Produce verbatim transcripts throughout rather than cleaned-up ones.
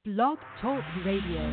Blog Talk Radio.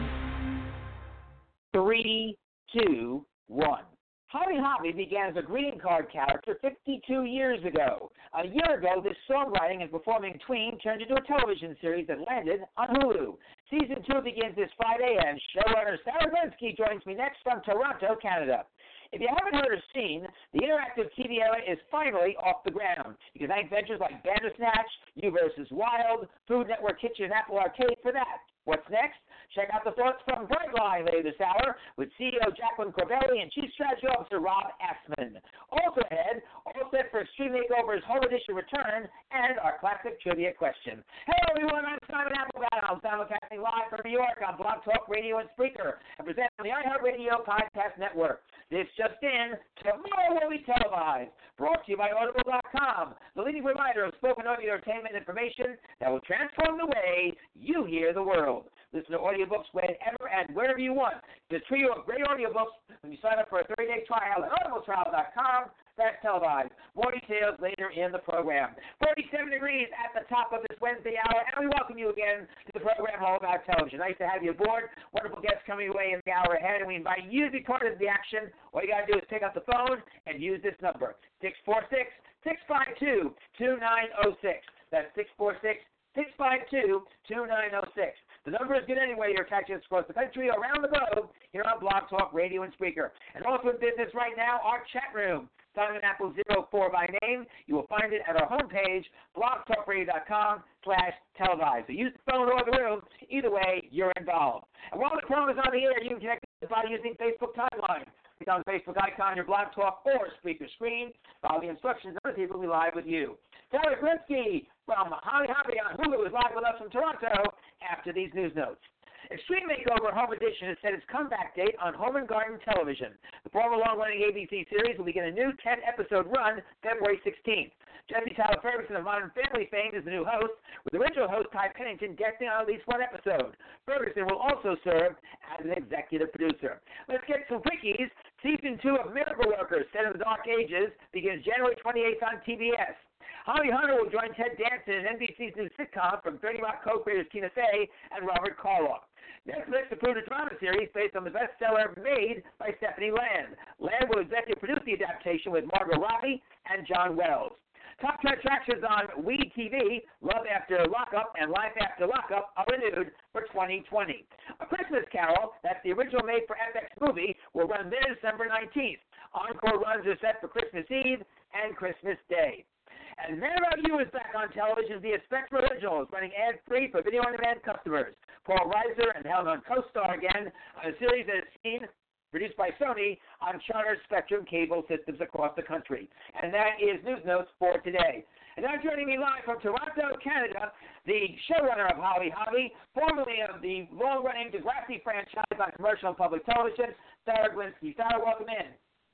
Three, two, one. Holly Hobbie began as a greeting card character fifty-two years ago. A year ago, this songwriting and performing tween turned into a television series that landed on Hulu. Season two begins this Friday, and showrunner Sarah Linsky joins me next from Toronto, Canada. If you haven't heard or seen, the interactive T V era is finally off the ground. You can thank ventures like Bandersnatch, You versus. Wild, Food Network Kitchen, and Apple Arcade for that. What's next? Check out the thoughts from Brightline later this hour with C E O Jacqueline Corbelli and Chief Strategy Officer Rob Assman. Also ahead, all set for Extreme Makeover's Home Edition return and our classic trivia question. Hello, everyone. I'm Simon Applebaum. I'm simulcasting live from New York on Blog Talk Radio and Spreaker and presenting on the iHeartRadio Podcast Network. This just in, tomorrow will be televised. Brought to you by Audible dot com, the leading provider of spoken audio entertainment information that will transform the way you hear the world. Listen to audiobooks whenever and wherever you want. The trio of great audiobooks when you sign up for a thirty-day trial at audible trial dot com. That's televised. More details later in the program. forty-seven degrees at the top of this Wednesday hour, and we welcome you again to the program All About Television. Nice to have you aboard. Wonderful guests coming your way in the hour ahead, and we invite you to be part of the action. All you got to do is pick up the phone and use this number, six four six, six five two, two nine zero six. That's six four six, six five two, two nine zero six. The number is good anyway. You're catching us across the country, around the globe, here on Blog Talk Radio and Spreaker. And also in business right now, our chat room. Simon Apple zero four by name. You will find it at our homepage, blog talk radio dot com slash televised. So use the phone or the room. Either way, you're involved. And while the phone is on the air, you can connect by using Facebook Timeline. Click on the Facebook icon on your Blog Talk or Spreaker screen. Follow the instructions, and other people will be live with you. Sarah Linsky from Holly Hobbie on Hulu is live with us from Toronto after these news notes. Extreme Makeover Home Edition has set its comeback date on Home and Garden Television. The former long-running A B C series will begin a new ten-episode run February sixteenth. Jesse Tyler Ferguson of Modern Family fame is the new host, with original host Ty Pennington guesting on at least one episode. Ferguson will also serve as an executive producer. Let's get some quickies. Season two of Miracle Workers, set in the Dark Ages, begins January twenty-eighth on T B S. Holly Hunter will join Ted Danson in N B C's new sitcom from thirty Rock co-creators Tina Fey and Robert Carlock. Netflix approved a drama series based on the bestseller Made by Stephanie Land. Land will executive produce the adaptation with Margot Robbie and John Wells. Top ten attractions on WE T V, Love After Lockup and Life After Lockup are renewed for twenty twenty. A Christmas Carol, that's the original made-for-F X movie, will run there December nineteenth. Encore runs are set for Christmas Eve and Christmas Day. And Man About You is back on television via Spectrum Originals, running ad-free for video-on-demand customers. Paul Reiser and Helen Hunt co-star again on a series that is seen, produced by Sony, on Charter Spectrum cable systems across the country. And that is News Notes for today. And now joining me live from Toronto, Canada, the showrunner of Holly Hobbie, formerly of the long-running Degrassi franchise on commercial and public television, Sarah Linsky. Sarah, welcome in.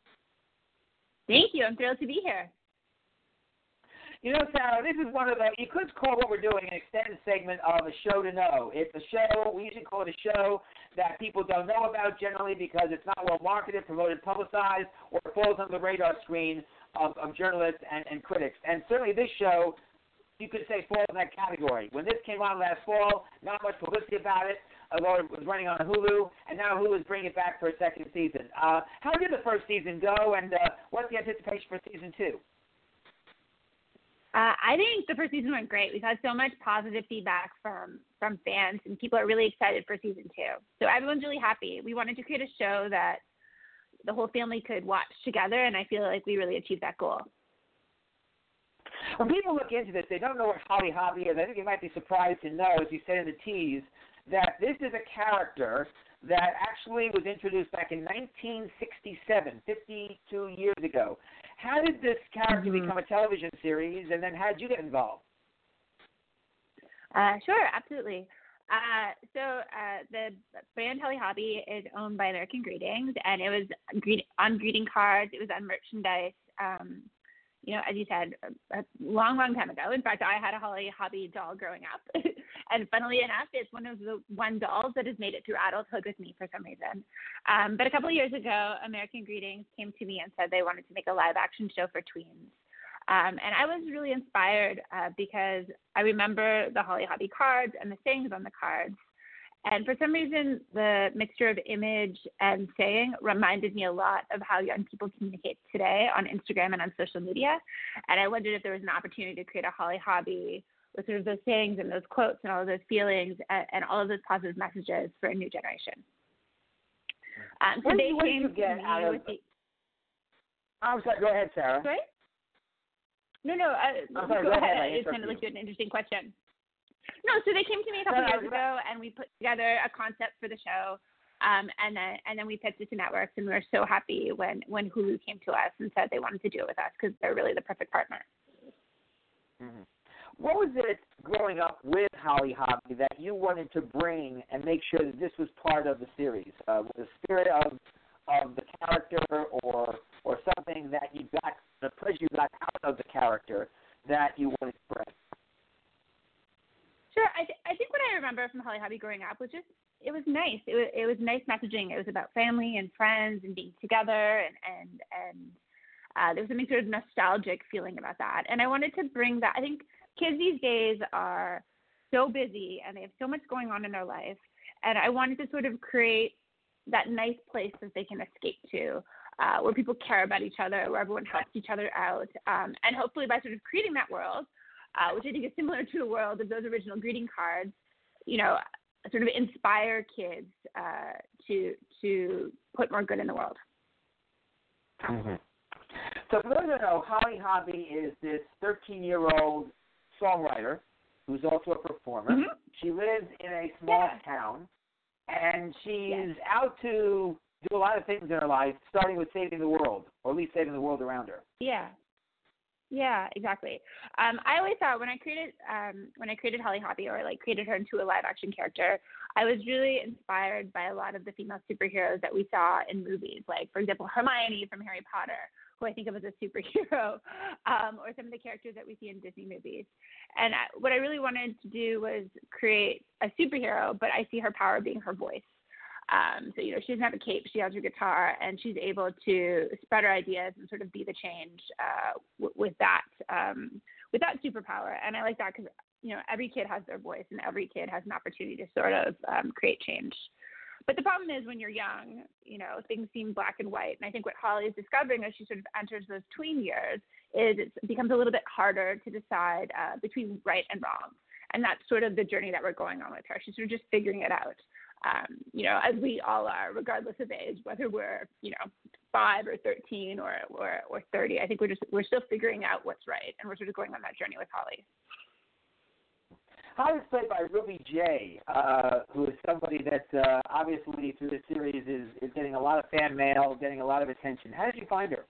Thank you. I'm thrilled to be here. You know, Sarah, this is one of the, you could call what we're doing an extended segment of a show to know. It's a show, we usually call it a show that people don't know about generally because it's not well marketed, promoted, publicized, or it falls on the radar screen of, of journalists and, and critics. And certainly this show, you could say, falls in that category. When this came on last fall, not much publicity about it, although it was running on Hulu, and now Hulu is bringing it back for a second season. Uh, how did the first season go, and uh, what's the anticipation for season two? Uh, I think the first season went great. We've had so much positive feedback from, from fans, and people are really excited for season two. So everyone's really happy. We wanted to create a show that the whole family could watch together, and I feel like we really achieved that goal. When people look into this, they don't know what Holly Hobbie is. I think you might be surprised to know, as you said in the tease, that this is a character that actually was introduced back in nineteen sixty-seven, fifty-two years ago. How did this character mm-hmm. become a television series, and then how did you get involved? Uh, sure, absolutely. Uh, so uh, the brand Holly Hobbie is owned by American Greetings, and it was on greeting cards. It was on merchandise. Um, you know, as you said, a, a long, long time ago. In fact, I had a Holly Hobbie doll growing up. And funnily enough, it's one of the one dolls that has made it through adulthood with me for some reason. Um, but a couple of years ago, American Greetings came to me and said they wanted to make a live-action show for tweens. Um, and I was really inspired uh, because I remember the Holly Hobbie cards and the sayings on the cards. And for some reason, the mixture of image and saying reminded me a lot of how young people communicate today on Instagram and on social media. And I wondered if there was an opportunity to create a Holly Hobbie with sort of those sayings and those quotes and all of those feelings and, and all of those positive messages for a new generation. Um, so what they did, came you get to out me of, with the. I'm sorry, go ahead, Sarah. Sorry? No, no. Uh, I'm sorry, go, go ahead. ahead. It sounded like you had an interesting question. No, so they came to me a couple no, years no, ago, and we put together a concept for the show, um, and then and then we pitched it to networks, and we were so happy when when Hulu came to us and said they wanted to do it with us because they're really the perfect partner. Mm-hmm. What was it growing up with Holly Hobbie that you wanted to bring and make sure that this was part of the series? Uh, the spirit of of the character, or or something that you got, the pleasure you got out of the character that you wanted to bring? Sure. I, th- I think what I remember from Holly Hobbie growing up was just, it was nice. It was, it was nice messaging. It was about family and friends and being together, and, and, and uh, there was something sort of nostalgic feeling about that. And I wanted to bring that. I think kids these days are so busy and they have so much going on in their life. And I wanted to sort of create that nice place that they can escape to, uh, where people care about each other, where everyone helps each other out. Um, and hopefully by sort of creating that world, Uh, which I think is similar to the world of those original greeting cards, you know, sort of inspire kids uh, to to put more good in the world. Mm-hmm. So for those who don't know, Holly Hobbie is this thirteen-year-old songwriter who's also a performer. Mm-hmm. She lives in a small Yeah. town, and she's Yes. out to do a lot of things in her life, starting with saving the world, or at least saving the world around her. Yeah. Yeah, exactly. Um, I always thought when I created um, when I created Holly Hobbie, or like created her into a live action character, I was really inspired by a lot of the female superheroes that we saw in movies. Like, for example, Hermione from Harry Potter, who I think of as a superhero, um, or some of the characters that we see in Disney movies. And I, what I really wanted to do was create a superhero, but I see her power being her voice. Um, so, you know, she doesn't have a cape, she has her guitar, and she's able to spread her ideas and sort of be the change uh, w- with that um, with that superpower. And I like that because, you know, every kid has their voice and every kid has an opportunity to sort of um, create change. But the problem is when you're young, you know, things seem black and white. And I think what Holly is discovering as she sort of enters those tween years is it becomes a little bit harder to decide uh, between right and wrong. And that's sort of the journey that we're going on with her. She's sort of just figuring it out. Um, you know, as we all are, regardless of age, whether we're, you know, five or thirteen or, or, or thirty, I think we're just, we're still figuring out what's right. And we're sort of going on that journey with Holly. Holly is played by Ruby J, uh, who is somebody that uh, obviously through the series is, is getting a lot of fan mail, getting a lot of attention. How did you find her?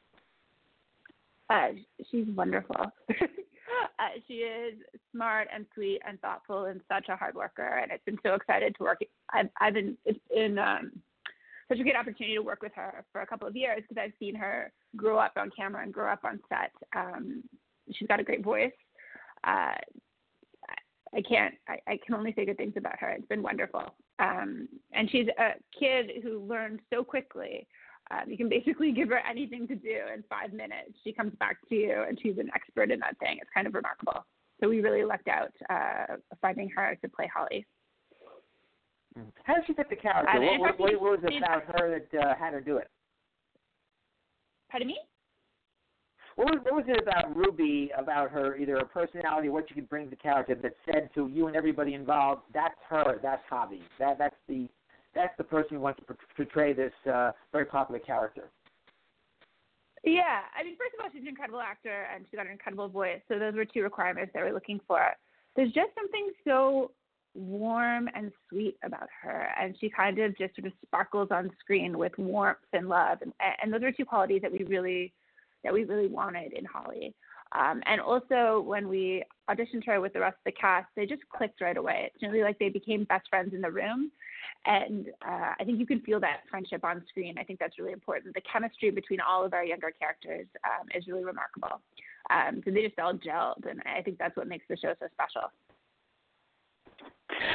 Uh, she's wonderful. uh, she is smart and sweet and thoughtful and such a hard worker. And it's been so excited to work. I've, I've been it's been um, such a good opportunity to work with her for a couple of years because I've seen her grow up on camera and grow up on set. Um, she's got a great voice. Uh, I can't. I, I can only say good things about her. It's been wonderful. Um, and she's a kid who learned so quickly. Um, you can basically give her anything to do in five minutes. She comes back to you, and she's an expert in that thing. It's kind of remarkable. So we really lucked out uh, finding her to play Holly. How did she fit the character? Um, what, what, what was it she's, about her that uh, had her do it? Pardon me? What was, what was it about Ruby, about her, either her personality or what she could bring to the character that said to you and everybody involved, that's her, that's Hobbie, that, that's the that's the person who wants to portray this uh, very popular character? Yeah, I mean, first of all, she's an incredible actor, and she's got an incredible voice, so those were two requirements that we're looking for. There's just something so warm and sweet about her, and she kind of just sort of sparkles on screen with warmth and love, and, and those are two qualities that we really that we really wanted in Holly. Um, and also, when we auditioned her with the rest of the cast, they just clicked right away. It's really like they became best friends in the room. And uh, I think you can feel that friendship on screen. I think that's really important. The chemistry between all of our younger characters um, is really remarkable. Um, so they just all gelled, and I think that's what makes the show so special.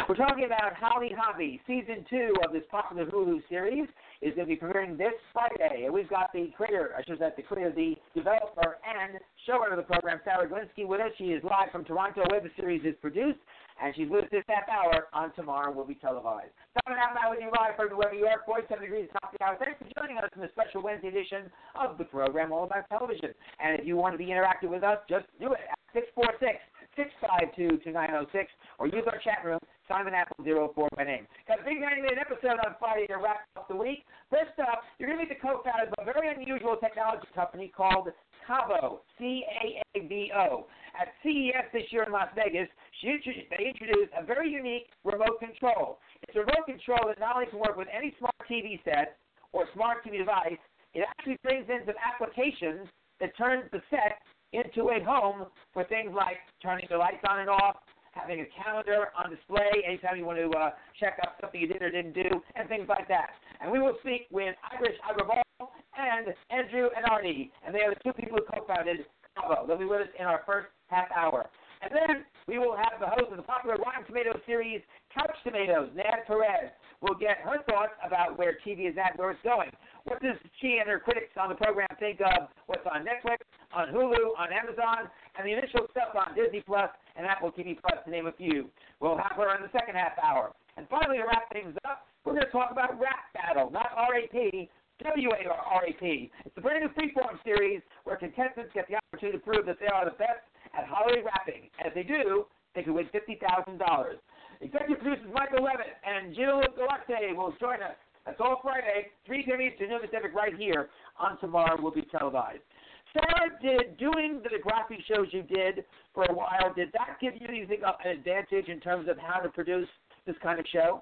We're talking about Holly Hobbie. Season two of this popular Hulu series is going to be premiering this Friday. And we've got the creator, I should say, the creator, the developer, and showrunner of the program, Sarah Glinsky, with us. She is live from Toronto, where the series is produced, and she's with us this half hour. On Tomorrow will be televised. Coming out now with you live from New York, forty-seven degrees, top of the hour. Thanks for joining us in the special Wednesday edition of the program all about television. And if you want to be interactive with us, just do it at six four six, six five two, two nine zero six, or use our chat room, Simon Apple zero four by name. Got a big ninety-minute episode on Friday to wrap up the week. First up, you're going to meet the co-founders of a very unusual technology company called Cavo, C A A V O. At C E S this year in Las Vegas, she, they introduced a very unique remote control. It's a remote control that not only can work with any smart T V set or smart T V device, it actually brings in some applications that turns the set into a home for things like turning the lights on and off, having a calendar on display anytime you want to uh, check out something you did or didn't do, and things like that. And we will speak with Irish Agrawal and Andrew and Arnie, and they are the two people who co-founded Cavo. They'll be with us in our first half hour. And then we will have the host of the popular Rotten Tomatoes series, Couch Tomatoes, Nad Perez, will get her thoughts about where T V is at, where it's going. What does she and her critics on the program think of what's on Netflix, on Hulu, on Amazon, and the initial stuff on Disney Plus and Apple T V Plus, to name a few. We'll have her in the second half hour. And finally, to wrap things up, we're going to talk about Rap Battle, not R A P, W A R A P. It's a brand new freeform series where contestants get the opportunity to prove that they are the best at holiday rapping. And if they do, they could win fifty thousand dollars. Executive producers Michael Levitt and Jill Galante will join us. That's all Friday, three p.m. Eastern, Noon Pacific, right here on Tomorrow will be televised. Sarah, did doing the Degrassi shows you did for a while, did that give you, do you think, an advantage in terms of how to produce this kind of show?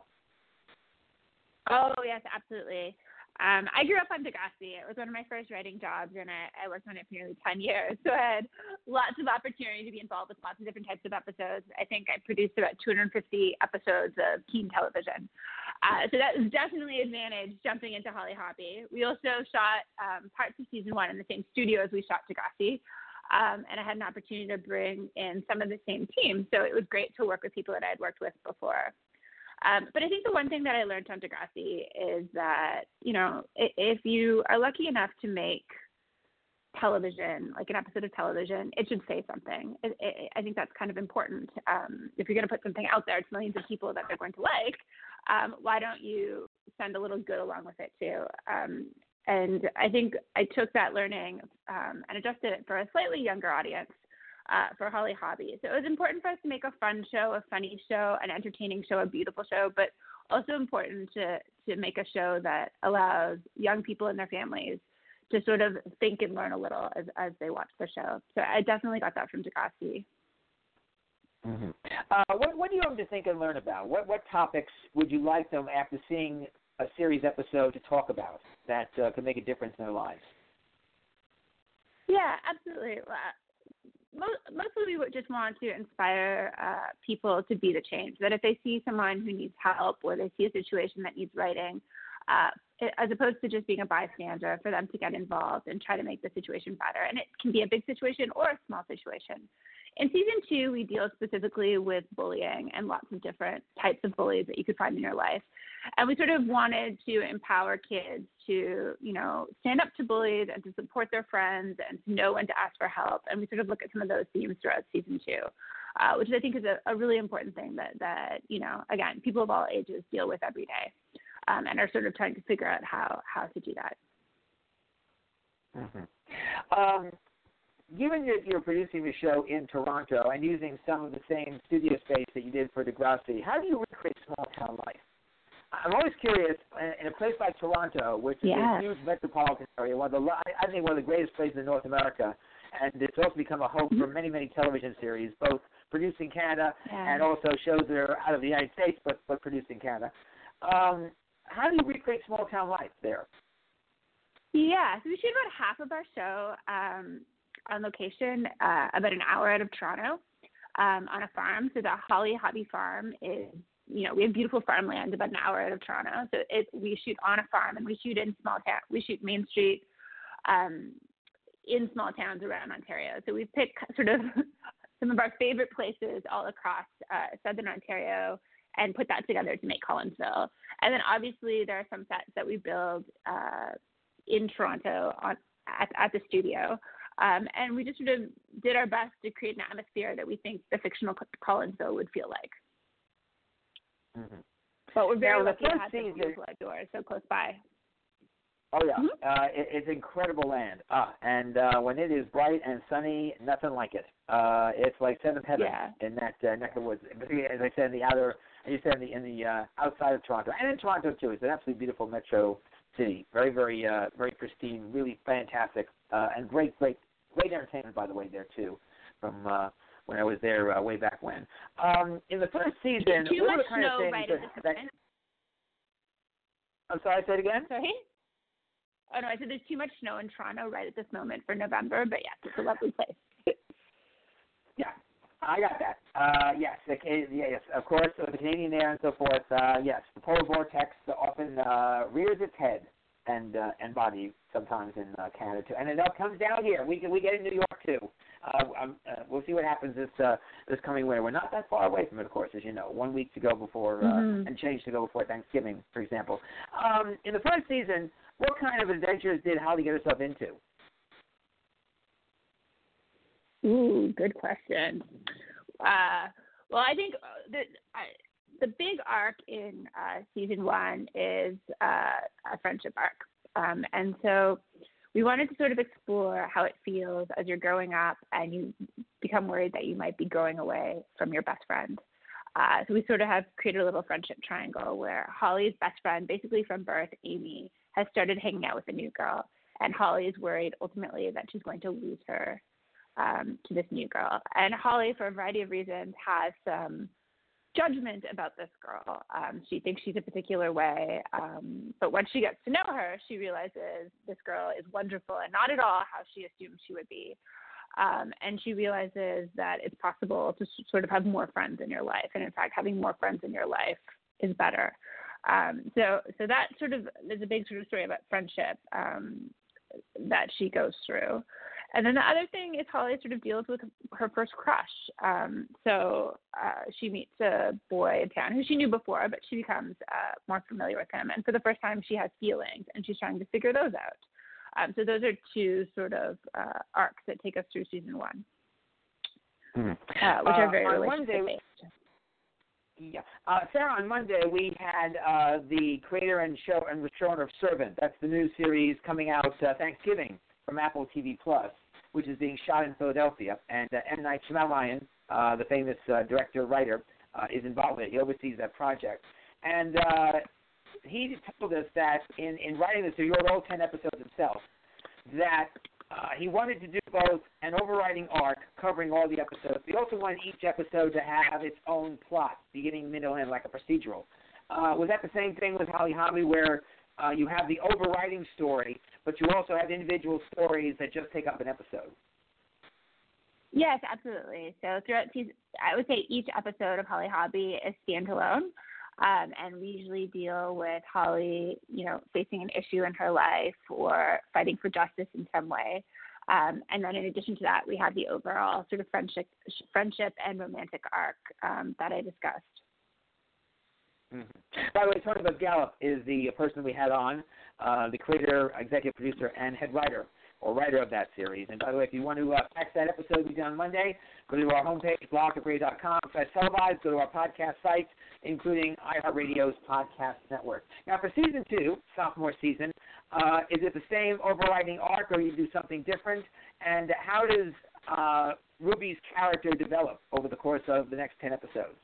Oh, yes, absolutely. Um, I grew up on Degrassi. It was one of my first writing jobs, and I, I worked on it for nearly ten years. So I had lots of opportunity to be involved with lots of different types of episodes. I think I produced about two hundred fifty episodes of teen television. Uh, so that was definitely an advantage jumping into Holly Hobbie. We also shot um, parts of season one in the same studio as we shot Degrassi. Um, and I had an opportunity to bring in some of the same teams. So it was great to work with people that I had worked with before. Um, but I think the one thing that I learned on Degrassi is that, you know, if you are lucky enough to make television, like an episode of television, it should say something. It, it, I think that's kind of important. Um, if you're going to put something out there to millions of people that they're going to like, um, why don't you send a little good along with it too? Um, and I think I took that learning um, and adjusted it for a slightly younger audience. Uh, for Holly Hobbie. So it was important for us to make a fun show, a funny show, an entertaining show, a beautiful show, but also important to, to make a show that allows young people and their families to sort of think and learn a little as, as they watch the show. So I definitely got that from Degrassi. Mm-hmm. Uh, what, what do you hope to think and learn about? What, what topics would you like them, after seeing a series episode, to talk about that uh, could make a difference in their lives? Yeah, absolutely. Mostly we would just want to inspire uh, people to be the change, that if they see someone who needs help or they see a situation that needs righting, uh, as opposed to just being a bystander, for them to get involved and try to make the situation better. And it can be a big situation or a small situation. In season two, we deal specifically with bullying and lots of different types of bullies that you could find in your life. And we sort of wanted to empower kids to, you know, stand up to bullies and to support their friends and to know when to ask for help. And we sort of look at some of those themes throughout season two, uh, which I think is a, a really important thing that, that, you know, again, people of all ages deal with every day um, and are sort of trying to figure out how, how to do that. Mm-hmm. Um, given that you're producing the show in Toronto and using some of the same studio space that you did for Degrassi, how do you recreate small-town life? I'm always curious, in a place like Toronto, which is yeah. a huge metropolitan area, one of the, I think one of the greatest places in North America, and it's also become a home for many, many television series, both produced in Canada yeah. and also shows that are out of the United States but, but produced in Canada. Um, how do you recreate small-town life there? Yeah, so we shoot about half of our show um, on location, uh, about an hour out of Toronto, um, on a farm. So the Holly Hobbie farm is, you know, we have beautiful farmland about an hour out of Toronto. So it, we shoot on a farm, and we shoot in small town. We shoot Main Street um, in small towns around Ontario. So we've picked sort of some of our favorite places all across uh, southern Ontario and put that together to make Collinsville. And then obviously there are some sets that we build uh, in Toronto on at, at the studio. Um, and we just sort of did our best to create an atmosphere that we think the fictional Collinsville would feel like. Mm-hmm. But we're very now, lucky to first have the season, beautiful outdoors so close by. Oh, yeah. Mm-hmm. Uh, it, it's incredible land. Uh, and uh, when it is bright and sunny, nothing like it. Uh, it's like seventh heaven Yeah. in that uh, neck of the woods. As I said, in the outer, as you said, in the, in the uh, outside of Toronto. And in Toronto, too. It's an absolutely beautiful metro city. Very, very, uh, very pristine, really fantastic, uh, and great, great, great entertainment, by the way, there, too, from uh, when I was there uh, way back when. Um, in the first season, too what much were the kind snow of things right that, at this that, moment. I'm sorry, say it again? Sorry? Oh, no, I said there's too much snow in Toronto right at this moment for November, but yes, it's a lovely place. Yeah, I got that. Uh, yes, the, yeah, yes, of course, so the Canadian air and so forth. Uh, yes, the polar vortex often uh, rears its head and uh, and body sometimes in uh, Canada too, and it up comes down here. We we get in New York too. Uh, um, uh, we'll see what happens this uh, this coming winter. We're not that far away from it, of course, as you know. One week to go before uh, mm-hmm. and change to go before Thanksgiving, for example. Um, in the first season, what kind of adventures did Holly get herself into? Ooh, good question. Uh, well, I think the I, the big arc in uh, season one is uh, a friendship arc, um, and so we wanted to sort of explore how it feels as you're growing up and you become worried that you might be growing away from your best friend. Uh, so we sort of have created a little friendship triangle where Holly's best friend, basically from birth, Amy, has started hanging out with a new girl, and Holly is worried ultimately that she's going to lose her um, to this new girl. And Holly, for a variety of reasons, has some judgment about this girl. Um, she thinks she's a particular way, um, but once she gets to know her, she realizes this girl is wonderful and not at all how she assumed she would be. Um, and she realizes that it's possible to s- sort of have more friends in your life, and in fact, having more friends in your life is better. Um, so, so that sort of is a big sort of story about friendship um, that she goes through. And then the other thing is Holly sort of deals with her first crush. Um, so uh, she meets a boy in town who she knew before, but she becomes uh, more familiar with him. And for the first time, she has feelings, and she's trying to figure those out. Um, so those are two sort of uh, arcs that take us through season one, Hmm. uh, which are very uh, relationship-based. Yeah, uh, Sarah. On Monday we had uh, the creator and show and showrunner of Servant. That's the new series coming out uh, Thanksgiving from Apple T V Plus, which is being shot in Philadelphia. And uh, M. Night Shyamalan, uh, the famous uh, director writer, uh, is involved with it. He oversees that project, and uh, he told us that in, in writing this, he wrote all ten episodes himself, that uh, he wanted to do both an overriding arc covering all the episodes. He also wanted each episode to have its own plot, beginning, middle, and like a procedural. Uh, was that the same thing with Holly Hobbie, where uh, you have the overriding story, but you also have individual stories that just take up an episode? Yes, absolutely. So throughout season, I would say each episode of Holly Hobbie is standalone. Um, and we usually deal with Holly, you know, facing an issue in her life or fighting for justice in some way. Um, and then in addition to that, we have the overall sort of friendship, friendship and romantic arc um, that I discussed. Mm-hmm. By the way, Tony Gallup is the person we had on, uh, the creator, executive producer, and head writer or writer of that series. And by the way, if you want to uh, catch that episode we did on Monday, go to our homepage, blog at radio dot com slash televised, go to our podcast sites, including iHeartRadio's podcast network. Now, for season two, sophomore season, uh, is it the same overriding arc, or you do something different? And how does uh, Ruby's character develop over the course of the next ten episodes?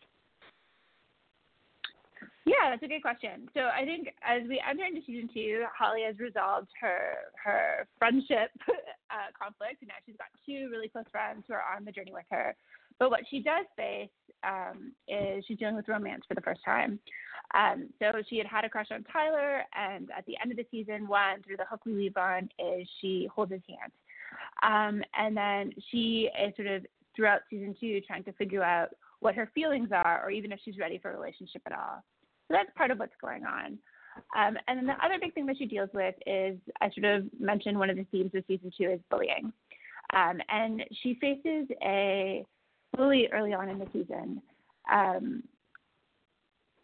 Yeah, that's a good question. So I think as we enter into season two, Holly has resolved her her friendship uh, conflict, and now she's got two really close friends who are on the journey with her. But what she does face um, is she's dealing with romance for the first time. Um, so she had had a crush on Tyler, and at the end of the season one, through the hook we leave on, is she holds his hand. Um, and then she is sort of throughout season two trying to figure out what her feelings are, or even if she's ready for a relationship at all. So that's part of what's going on. Um, and then the other big thing that she deals with is, I sort of mentioned one of the themes of season two is bullying. Um, and she faces a bully early on in the season um,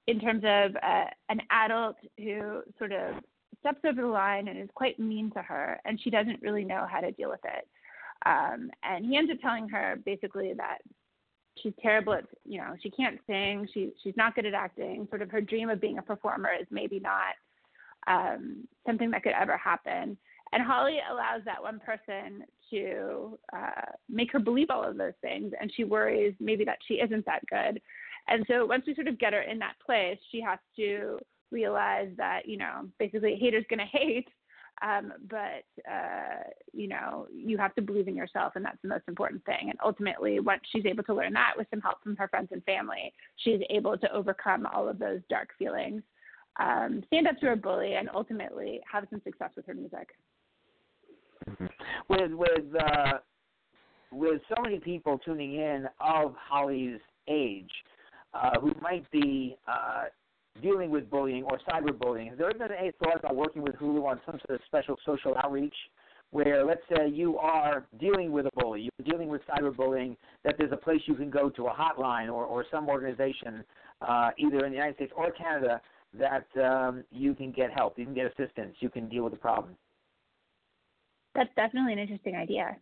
in terms of uh, an adult who sort of steps over the line and is quite mean to her, and she doesn't really know how to deal with it. Um, and he ends up telling her basically that she's terrible at, you know, she can't sing, she she's not good at acting. Sort of her dream of being a performer is maybe not um, something that could ever happen. And Holly allows that one person to uh, make her believe all of those things, and she worries maybe that she isn't that good. And so once we sort of get her in that place, she has to realize that, you know, basically haters going to hate, um, but, uh, you know, you have to believe in yourself, and that's the most important thing. And ultimately, once she's able to learn that with some help from her friends and family, she's able to overcome all of those dark feelings, um, stand up to her bully, and ultimately have some success with her music. Mm-hmm. With, with, uh, with so many people tuning in of Holly's age, Uh, who might be uh, dealing with bullying or cyberbullying, has there been any thought about working with Hulu on some sort of special social outreach where, let's say, you are dealing with a bully, you're dealing with cyberbullying, that there's a place you can go to, a hotline or, or some organization, uh, either in the United States or Canada, that um, you can get help, you can get assistance, you can deal with the problem? That's definitely an interesting idea.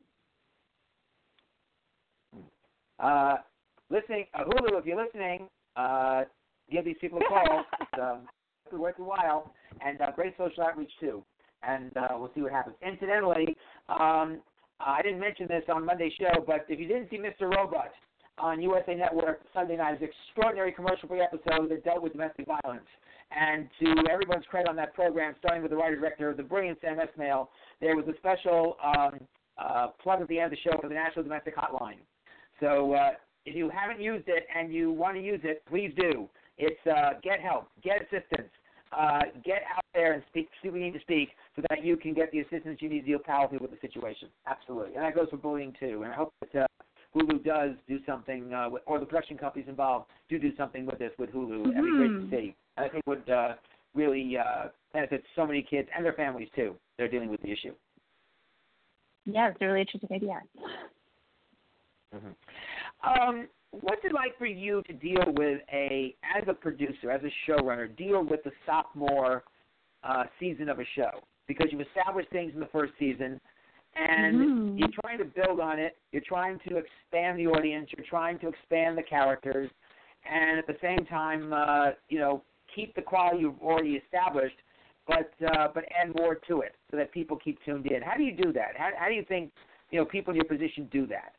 Uh, Listening, uh, Hulu, if you're listening, uh, give these people a call. It's uh, worth a while, and uh, great social outreach, too. And uh, we'll see what happens. Incidentally, um, I didn't mention this on Monday's show, but if you didn't see Mister Robot on U S A Network Sunday night, it's an extraordinary commercial-free episode that dealt with domestic violence. And to everyone's credit on that program, starting with the writer-director, the brilliant Sam Esmail, there was a special um, uh, plug at the end of the show for the National Domestic Hotline. So, uh, if you haven't used it and you want to use it, please do. It's uh, get help, get assistance, uh, get out there and speak, see what you need to speak so that you can get the assistance you need to deal powerfully with the situation. Absolutely. And that goes for bullying, too. And I hope that uh, Hulu does do something, uh, with, or the production companies involved do do something with this with Hulu. Mm-hmm. That'd be great to see. And I think would uh, really uh, benefit so many kids and their families, too. They're dealing with the issue. Yeah, it's a really interesting idea. Mm-hmm. Um, what's it like for you to deal with a, as a producer, as a showrunner, deal with the sophomore uh, season of a show? Because you've established things in the first season, and mm-hmm. you're trying to build on it. You're trying to expand the audience. You're trying to expand the characters, and at the same time, uh, you know, keep the quality you've already established, but uh, but add more to it so that people keep tuned in. How do you do that? How, how do you think, you know, people in your position do that?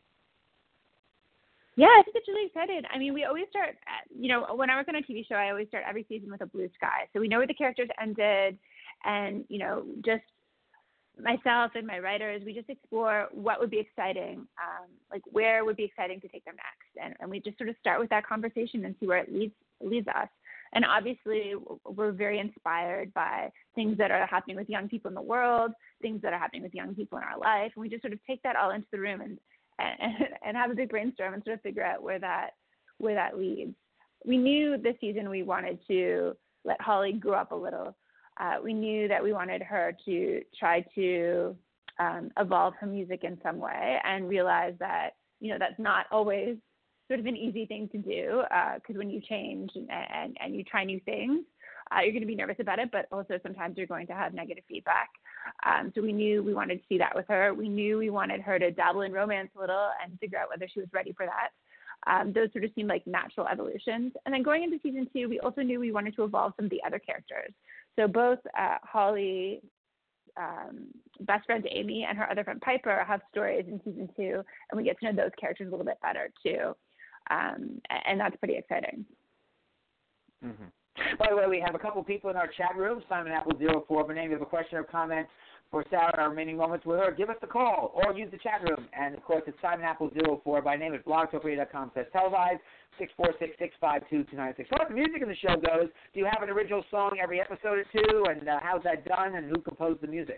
Yeah, I think it's really exciting. I mean, we always start, at, you know, when I work on a T V show, I always start every season with a blue sky. So we know where the characters ended, and, you know, just myself and my writers, we just explore what would be exciting, um, like where would be exciting to take them next. And, and we just sort of start with that conversation and see where it leads, leads us. And obviously, we're very inspired by things that are happening with young people in the world, things that are happening with young people in our life. And we just sort of take that all into the room and And, and have a big brainstorm and sort of figure out where that where that leads. We knew this season we wanted to let Holly grow up a little. Uh, we knew that we wanted her to try to um, evolve her music in some way, and realize that, you know, that's not always sort of an easy thing to do, because uh, when you change and, and, and you try new things, uh, you're going to be nervous about it, but also sometimes you're going to have negative feedback. Um, so we knew we wanted to see that with her. We knew we wanted her to dabble in romance a little and figure out whether she was ready for that. Um, those sort of seemed like natural evolutions. And then going into season two, we also knew we wanted to evolve some of the other characters. So both uh, Holly, um, best friend Amy, and her other friend Piper have stories in season two, and we get to know those characters a little bit better too. Um, and that's pretty exciting. Mm-hmm. By the way, we have a couple people in our chat room. Simon Apple zero four, but name you have a question or comment for Sarah in our remaining moments with her, give us a call or use the chat room. And, of course, it's Simon Apple zero four. By name, it's blog talk radio dot com slash televised, six four six, six five two, two nine six. So as the music in the show goes, do you have an original song every episode or two? And uh, how's that done, and who composed the music?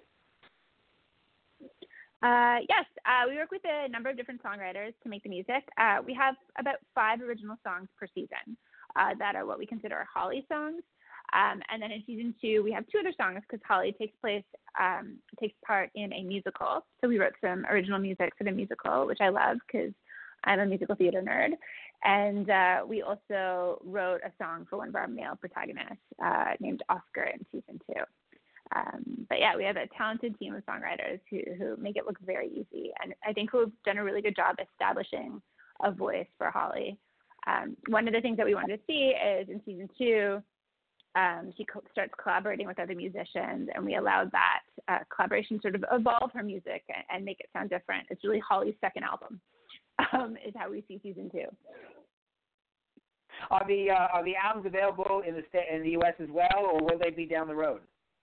Uh, yes, uh, we work with a number of different songwriters to make the music. Uh, we have about five original songs per season uh, that are what we consider Holly songs. Um, and then in season two, we have two other songs because Holly takes place, um, takes part in a musical. So we wrote some original music for the musical, which I love because I'm a musical theater nerd. And uh, we also wrote a song for one of our male protagonists uh, named Oscar in season two. Um, but yeah, we have a talented team of songwriters who, who make it look very easy. And I think we've done a really good job establishing a voice for Holly. Um, one of the things that we wanted to see is in season two, um, she co- starts collaborating with other musicians, and we allowed that uh, collaboration sort of evolve her music and, and make it sound different. It's really Holly's second album, um, is how we see season two. Are the uh, are the albums available in the sta- in the U S as well, or will they be down the road?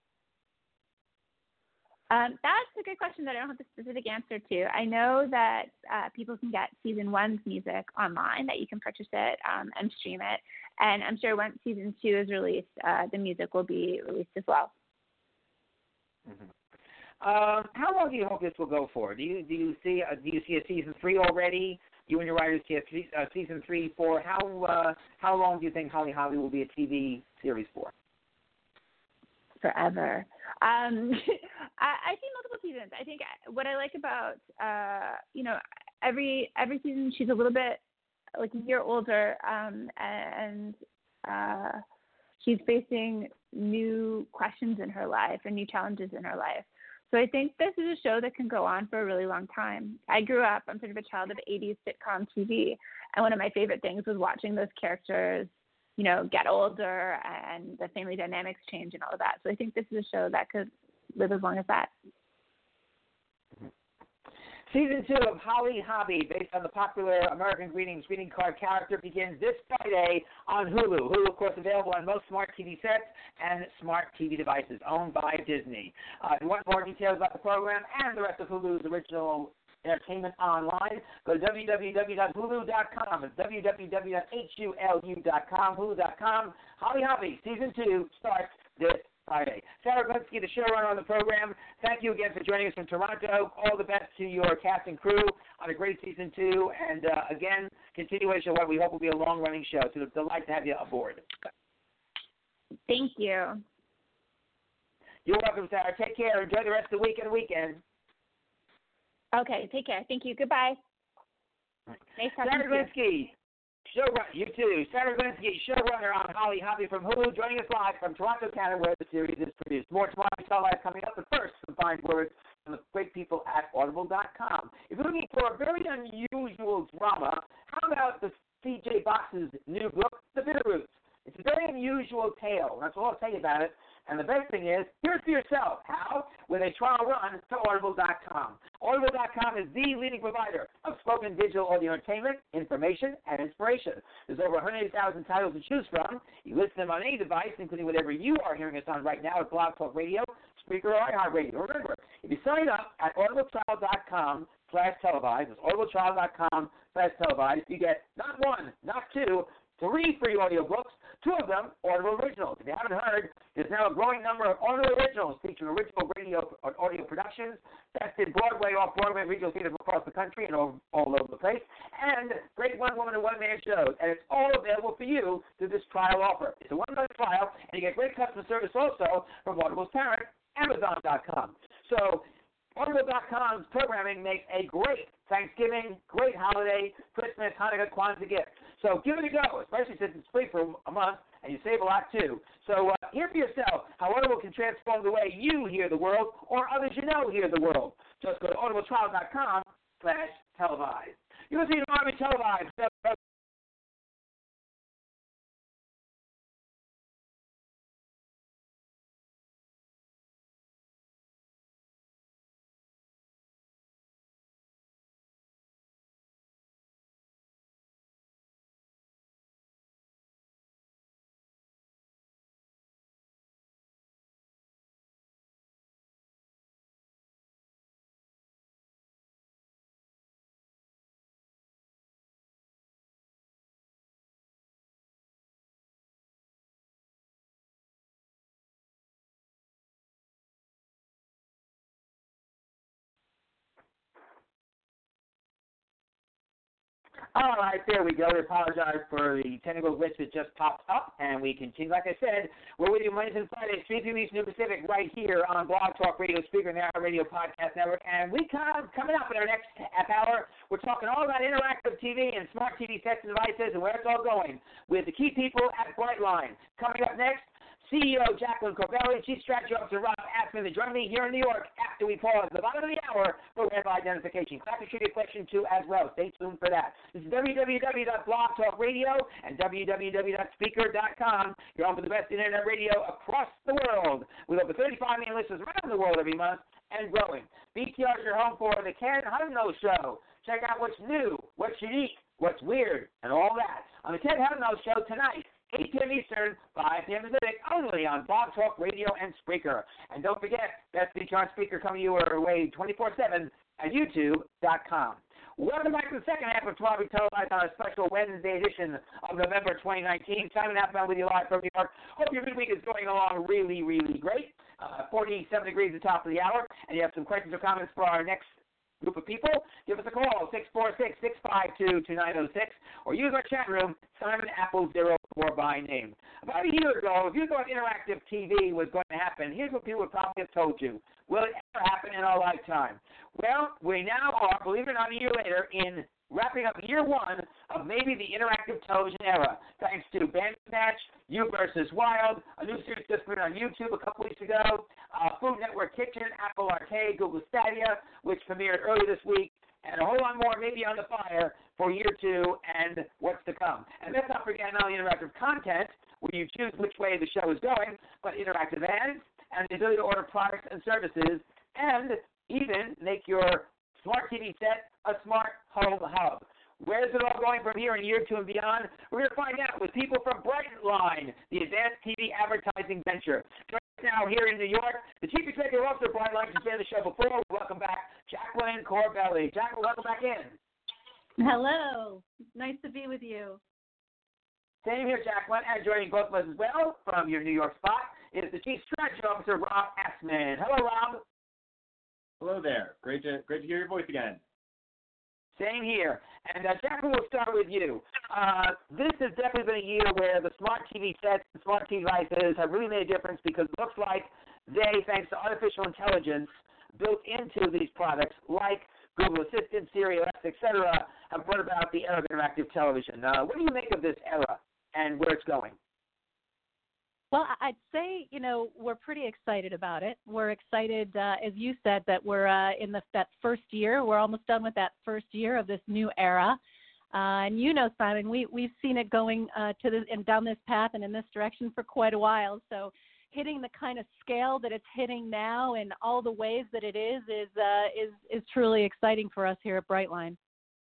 Um, that's a good question that I don't have the specific answer to. I know that uh, people can get season one's music online, that you can purchase it um, and stream it. And I'm sure once season two is released, uh, the music will be released as well. Mm-hmm. Um, how long do you hope this will go for? Do you do you see a, do you see a season three already? You and your writers see a three, uh, season three, four. How uh, how long do you think Holly Hobbie will be a T V series for? Forever. Um, I, I see multiple seasons. I think what I like about uh, you know every every season she's a little bit like a year older, um, and uh, she's facing new questions in her life and new challenges in her life. So I think this is a show that can go on for a really long time. I grew up, I'm sort of a child of eighties sitcom T V, and one of my favorite things was watching those characters, you know, get older and the family dynamics change and all of that. So I think this is a show that could live as long as that. Season two of Holly Hobbie, based on the popular American Greetings greeting card character, begins this Friday on Hulu. Hulu, of course, available on most smart T V sets and smart T V devices owned by Disney. Uh, if you want more details about the program and the rest of Hulu's original entertainment online, go to w w w dot hulu dot com. It's w w w dot hulu dot com, hulu dot com. Holly Hobbie, Season two starts this Friday. Sarah Glinsky, the showrunner on the program, thank you again for joining us from Toronto. All the best to your cast and crew on a great Season two. And, uh, again, continuation of what we hope will be a long-running show. So it's a delight to have you aboard. Thank you. You're welcome, Sarah. Take care. Enjoy the rest of the week and weekend. Okay, take care. Thank you. Goodbye. Nice talking Sarah to you. Glinsky, showrunner, you too. Sarah Glinsky, showrunner on Holly Hobbie from Hulu, joining us live from Toronto, Canada, where the series is produced. More tomorrow, live coming up, but first, some fine words from the great people at Audible dot com. If you're looking for a very unusual drama, how about the C J Box's new book, The Bitterroots? It's a very unusual tale. That's all I'll tell you about it. And the best thing is, hear it for yourself. How? With a trial run to Audible dot com. Audible dot com is the leading provider of spoken digital audio entertainment, information, and inspiration. There's over one hundred eighty thousand titles to choose from. You listen to them on any device, including whatever you are hearing us on right now at Blog Talk Radio, Spreaker, or iHeartRadio. Remember, if you sign up at audible trial dot com slash televised, it's audible trial dot com slash televised, you get not one, not two, three free audiobooks, two of them Audible Originals. If you haven't heard, there's now a growing number of Audible Originals featuring original radio or audio productions that's in Broadway, off-Broadway, regional theaters across the country and all, all over the place, and great one-woman and one-man shows. And it's all available for you through this trial offer. It's a one-month trial, and you get great customer service also from Audible's parent, Amazon dot com. So Audible dot com's programming makes a great Thanksgiving, great holiday, Christmas, Hanukkah, Kwanzaa gift. So give it a go, especially since it's free for a month, and you save a lot too. So uh, hear for yourself how Audible can transform the way you hear the world or others you know hear the world. Just go to audible trial dot com slash televised. You're listening to Army Televised. All right, there we go. We apologize for the technical glitch that just popped up, and we continue. Like I said, we're with you Mondays and Fridays, three p.m. Eastern Pacific, right here on Blog Talk Radio, Speaker Now Radio Podcast Network. And we come coming up in our next half hour, we're talking all about interactive T V and smart T V sets and devices and where it's all going with the key people at Brightline. Coming up next, C E O Jacqueline Corbelli, Chief Strategy Officer Rob Asman, join me here in New York after we pause the bottom of the hour for web identification. Clap to shoot your question too as well. Stay tuned for that. This is w w w dot blog talk radio and w w w dot speaker dot com. You're on for the best internet radio across the world with over thirty-five million listeners around the world every month and growing. B T R is your home for the Ken Hudno Show. Check out what's new, what's unique, what's weird, and all that on the Ken Hudno Show tonight, eight p.m. Eastern, five p.m. Pacific, only on Blog Talk Radio and Spreaker. And don't forget, Best Feature on Speaker coming your way twenty-four seven at youtube dot com. Welcome back to the second half of twelve Televised on a special Wednesday edition of November twenty nineteen. Simon Applebaum with you live from New York. Hope your midweek is going along really, really great. Uh, forty-seven degrees at the top of the hour. And you have some questions or comments for our next group of people, give us a call, six four six, six five two, two nine zero six, or use our chat room, Simon Apple zero four by name. About a year ago, if you thought interactive T V was going to happen, here's what people would probably have told you. Will it ever happen in our lifetime? Well, we now are, believe it or not, a year later, in wrapping up year one of maybe the interactive television era, thanks to Bandersnatch, You versus. Wild, a new series just put on YouTube a couple weeks ago, uh, Food Network Kitchen, Apple Arcade, Google Stadia, which premiered early this week, and a whole lot more maybe on the fire for year two and what's to come. And let's not forget not only interactive content, where you choose which way the show is going, but interactive ads and the ability to order products and services and even make your smart T V set a smart home hub. Where's it all going from here in year two and beyond? We're going to find out with people from Brightline, the advanced T V advertising venture. Joining us now here in New York, the Chief Executive Officer of Brightline, who's been on the show before. Welcome back, Jacqueline Corbelli. Jacqueline, welcome back in. Hello. Nice to be with you. Same here, Jacqueline. And joining both of us as well from your New York spot is the Chief Strategy Officer, Rob Asman. Hello, Rob. Hello there. Great to great to hear your voice again. Same here. And uh, Jacqueline, we'll start with you. Uh, this has definitely been a year where the smart T V sets, the smart T V devices have really made a difference because it looks like they, thanks to artificial intelligence built into these products, like Google Assistant, Siri, Alexa, et cetera, have brought about the era of interactive television. Uh, what do you make of this era and where it's going? Well, I'd say, you know, we're pretty excited about it. We're excited, uh, as you said, that we're uh, in the, that first year. We're almost done with that first year of this new era. Uh, and you know, Simon, we, we've seen it going uh, to this, and down this path and in this direction for quite a while. So hitting the kind of scale that it's hitting now and all the ways that it is is, uh, is, is truly exciting for us here at Brightline.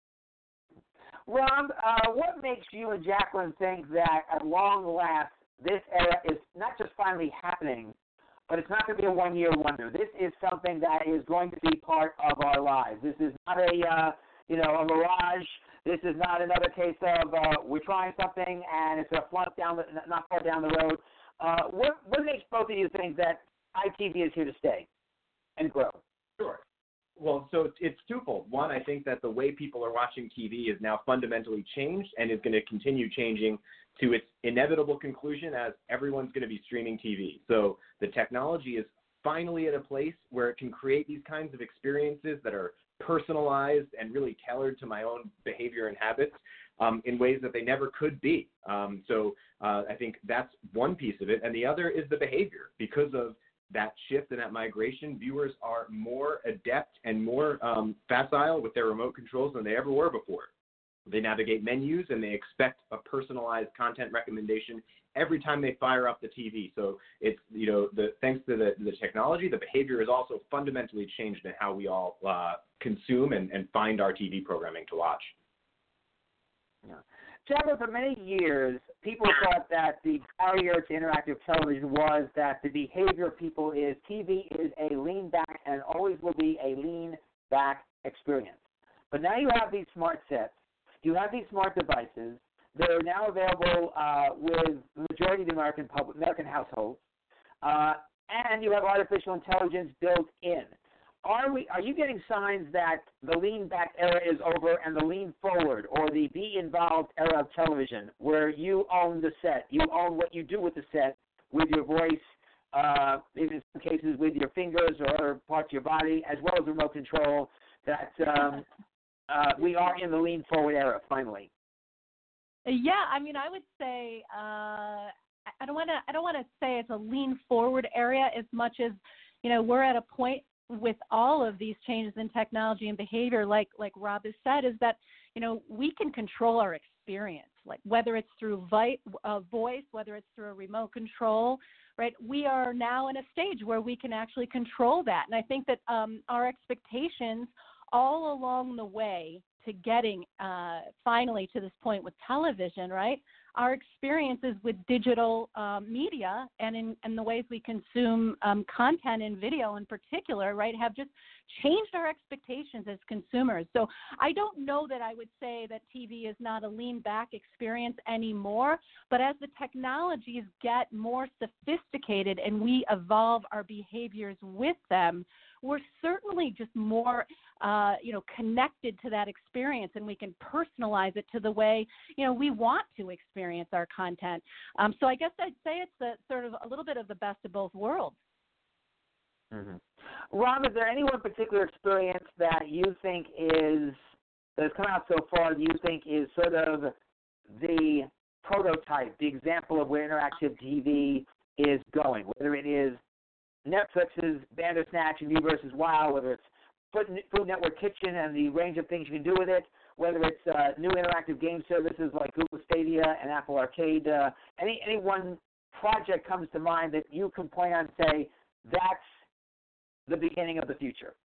Rob, uh, what makes you and Jacqueline think that at long last this era is not just finally happening, but it's not going to be a one-year wonder. This is something that is going to be part of our lives. This is not a, uh, you know, a mirage. This is not another case of uh, we're trying something and it's going to flunk down, the, not far down the road. Uh, what, what makes both of you think that I T V is here to stay and grow? Sure. Well, so it's, it's twofold. One, I think that the way people are watching T V is now fundamentally changed and is going to continue changing to its inevitable conclusion as everyone's going to be streaming T V. So the technology is finally at a place where it can create these kinds of experiences that are personalized and really tailored to my own behavior and habits um, in ways that they never could be. Um, so uh, I think that's one piece of it. And the other is the behavior. Because of that shift and that migration, viewers are more adept and more um, facile with their remote controls than they ever were before. They navigate menus and they expect a personalized content recommendation every time they fire up the T V. So it's, you know, the, thanks to the, the technology, the behavior has also fundamentally changed in how we all uh, consume and, and find our T V programming to watch. Yeah. Jacqueline, for many years, people thought that the barrier to interactive television was that the behavior of people is T V is a lean back and always will be a lean back experience. But now you have these smart sets. You have these smart devices that are now available uh, with the majority of the American public, American households, uh, and you have artificial intelligence built in. are we? Are you getting signs that the lean back era is over and the lean forward, or the be involved era of television, where you own the set, you own what you do with the set, with your voice, uh, in some cases with your fingers or other parts of your body, as well as remote control? That um, uh, we are in the lean forward era finally. Yeah, I mean, I would say uh, I don't want to. I don't want to say it's a lean forward area as much as, you know, we're at a point with all of these changes in technology and behavior, like like Rob has said, is that, you know, we can control our experience, like whether it's through vi- uh, voice, whether it's through a remote control, right? We are now in a stage where we can actually control that, and I think that um, our expectations all along the way to getting uh, finally to this point with television, right? Our experiences with digital um, media and in and the ways we consume um, content and video in particular, right, have just changed our expectations as consumers. So I don't know that I would say that T V is not a lean back experience anymore, but as the technologies get more sophisticated and we evolve our behaviors with them, we're certainly just more, uh, you know, connected to that experience, and we can personalize it to the way, you know, we want to experience our content. Um, so I guess I'd say it's a, sort of a little bit of the best of both worlds. Mm-hmm. Rob, is there any one particular experience that you think is, that has come out so far, that you think is sort of the prototype, the example of where interactive T V is going, whether it is Netflix's Bandersnatch and View versus Wow, whether it's Food Network Kitchen and the range of things you can do with it, whether it's uh, new interactive game services like Google Stadia and Apple Arcade. Uh, any any one project comes to mind that you can point out and say, that's the beginning of the future?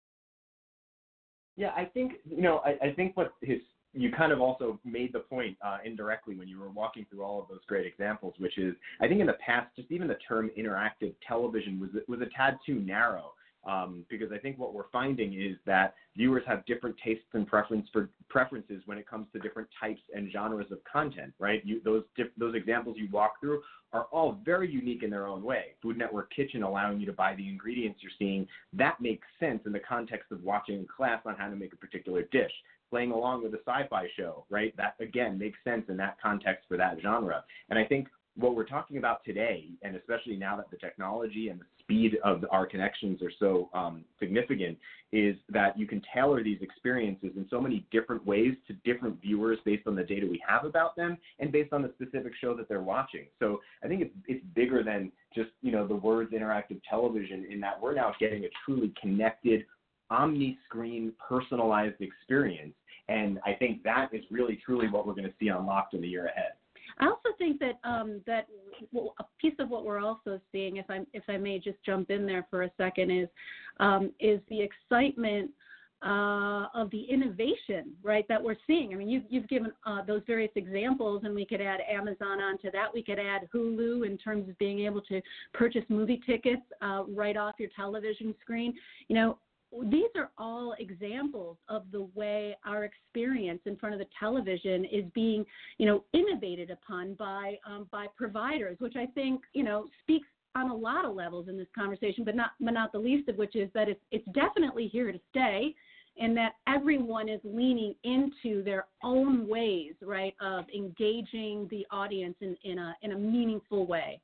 Yeah, I think, you know, I, I think what his, you kind of also made the point uh, indirectly when you were walking through all of those great examples, which is, I think in the past, just even the term interactive television was was a tad too narrow. Um, because I think what we're finding is that viewers have different tastes and preference for preferences when it comes to different types and genres of content, right? You, those diff, those examples you walk through are all very unique in their own way. Food Network Kitchen allowing you to buy the ingredients you're seeing, that makes sense in the context of watching a class on how to make a particular dish. Playing along with a sci-fi show, right? That, again, makes sense in that context for that genre. And I think what we're talking about today, and especially now that the technology and the speed of our connections are so um, significant, is that you can tailor these experiences in so many different ways to different viewers based on the data we have about them and based on the specific show that they're watching. So I think it's, it's bigger than just, you know, the words interactive television, in that we're now getting a truly connected, omni-screen, personalized experience. And I think that is really, truly what we're going to see unlocked in the year ahead. I also think that um, that well, a piece of what we're also seeing, if I if I may just jump in there for a second, is um, is the excitement uh, of the innovation, right, that we're seeing. I mean, you've you've given uh, those various examples, and we could add Amazon onto that. We could add Hulu in terms of being able to purchase movie tickets uh, right off your television screen. You know, these are all examples of the way our experience in front of the television is being, you know, innovated upon by um, by providers, which I think, you know, speaks on a lot of levels in this conversation, but not but not the least of which is that it's it's definitely here to stay, and that everyone is leaning into their own ways, right, of engaging the audience in, in a in a meaningful way.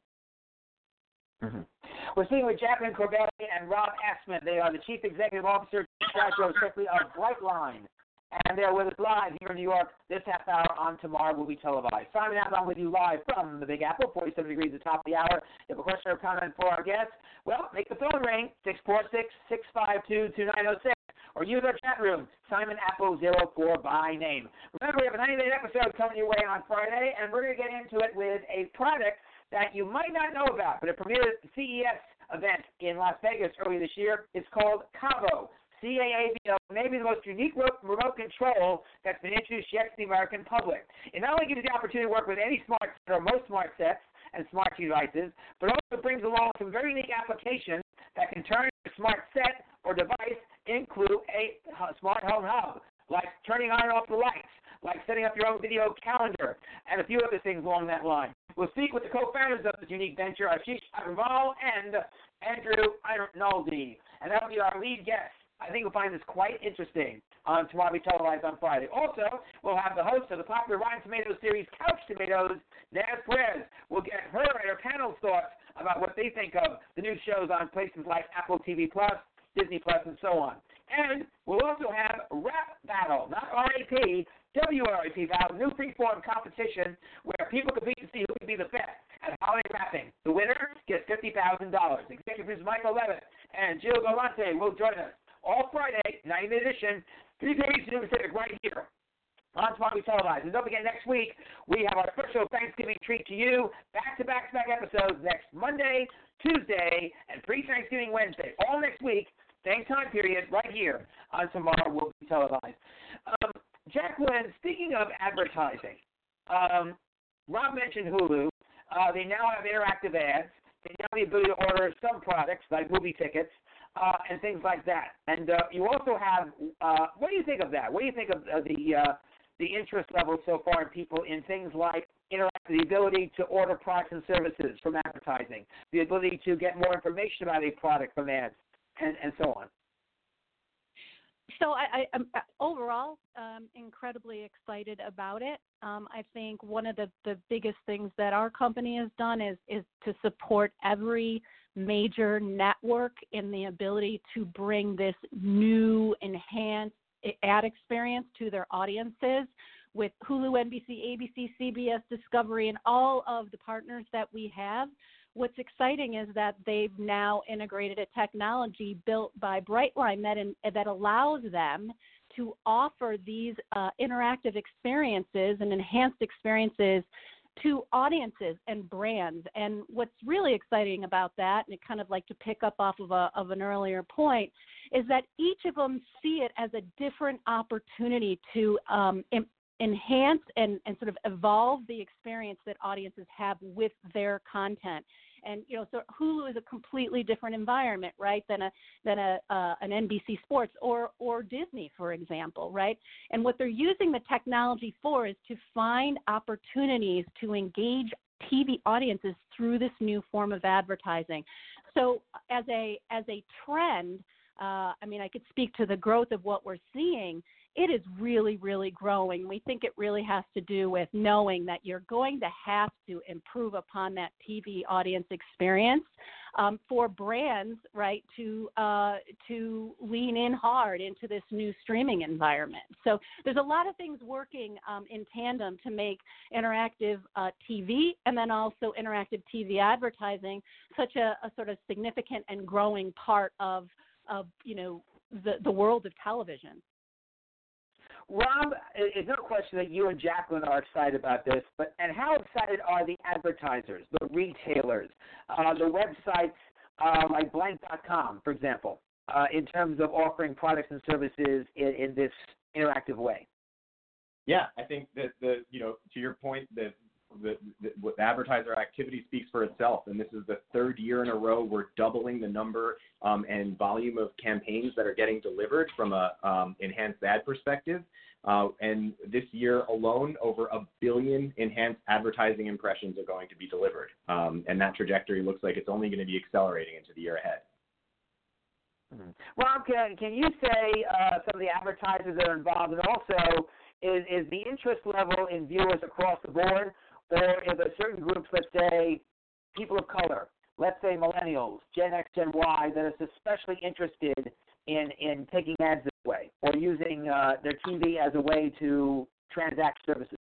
Mm-hmm. We're speaking with Jacqueline Corbelli and Rob Assman. They are the Chief Executive Officer, Director of Brightline, and they're with us live here in New York. This half hour on Tomorrow will be televised. Simon Applebaum with you live from the Big Apple, forty-seven degrees at the top of the hour. If you have a question or comment for our guests, well, make the phone ring, six four six, six five two, two nine zero six, or use our chat room, Simon Apple zero four by name. Remember, we have a ninety-minute episode coming your way on Friday, and we're going to get into it with a product that you might not know about, but it premiered at the C E S event in Las Vegas earlier this year. It's called Cavo, C A A V O, maybe the most unique remote control that's been introduced yet to the American public. It not only gives you the opportunity to work with any smart set or most smart sets and smart devices, but also brings along some very unique applications that can turn your smart set or device into a smart home hub, like turning on and off the lights, like setting up your own video calendar, and a few other things along that line. We'll speak with the co-founders of this unique venture, Ashish Agrawal and Andrew Arnoldi, and that will be our lead guest. I think you'll find this quite interesting on Tomorrow We Televised on Friday. Also, we'll have the host of the popular Rotten Tomatoes series, Couch Tomatoes, Naz Perez. We'll get her and her panel's thoughts about what they think of the new shows on places like Apple T V Plus, Disney Plus, and so on. And we'll also have Rap Battle, not R A P, W R A P Battle, new free-form competition where people compete to see who can be the best at holiday rapping. The winner gets fifty thousand dollars. Executive producer Michael Levitt and Jill Galante will join us all Friday, night edition, three thirty Pacific, right here on Tomorrow We Televised. And don't forget, next week, we have our special Thanksgiving treat to you, back-to-back-to-back episodes next Monday, Tuesday, and pre-Thanksgiving Wednesday. All next week, same time period, right here on Tomorrow Will Be Televised. Um, Jacqueline, speaking of advertising, um, Rob mentioned Hulu. Uh, they now have interactive ads. They now have the ability to order some products, like movie tickets, uh, and things like that. And uh, you also have, uh, what do you think of that? What do you think of uh, the uh, the interest level so far in people in things like interactive, the ability to order products and services from advertising, the ability to get more information about a product from ads, and, and so on? So I, I, I'm overall um, incredibly excited about it. Um, I think one of the, the biggest things that our company has done is, is to support every major network in the ability to bring this new, enhanced ad experience to their audiences with Hulu, N B C, A B C, C B S, Discovery, and all of the partners that we have. What's exciting is that they've now integrated a technology built by Brightline that in, that allows them to offer these uh, interactive experiences and enhanced experiences to audiences and brands. And what's really exciting about that, and it kind of like to pick up off of a of an earlier point, is that each of them see it as a different opportunity to um, em- enhance and, and sort of evolve the experience that audiences have with their content. And you know, so Hulu is a completely different environment, right, than a than a uh, an N B C Sports or or Disney, for example, right? And what they're using the technology for is to find opportunities to engage T V audiences through this new form of advertising. So as a as a trend, uh, I mean, I could speak to the growth of what we're seeing. It is really, really growing. We think it really has to do with knowing that you're going to have to improve upon that T V audience experience um, for brands, right, to uh, to lean in hard into this new streaming environment. So there's a lot of things working um, in tandem to make interactive uh, T V and then also interactive T V advertising such a, a sort of significant and growing part of, of you know, the, the world of television. Rob, it's no question that you and Jacqueline are excited about this, but and how excited are the advertisers, the retailers, uh, the websites uh, like blank dot com, for example, uh, in terms of offering products and services in, in this interactive way? Yeah, I think that the you know to your point that the, the, the advertiser activity speaks for itself, and this is the third year in a row we're doubling the number um, and volume of campaigns that are getting delivered from a um, enhanced ad perspective. Uh, and this year alone, over a billion enhanced advertising impressions are going to be delivered, um, and that trajectory looks like it's only going to be accelerating into the year ahead. Mm-hmm. Rob, can, can you say uh, some of the advertisers that are involved, and also is, is the interest level in viewers across the board, or are there certain groups, let's say people of color, let's say millennials, Gen X, Gen Y, that are especially interested in, in taking ads this way or using uh, their T V as a way to transact services?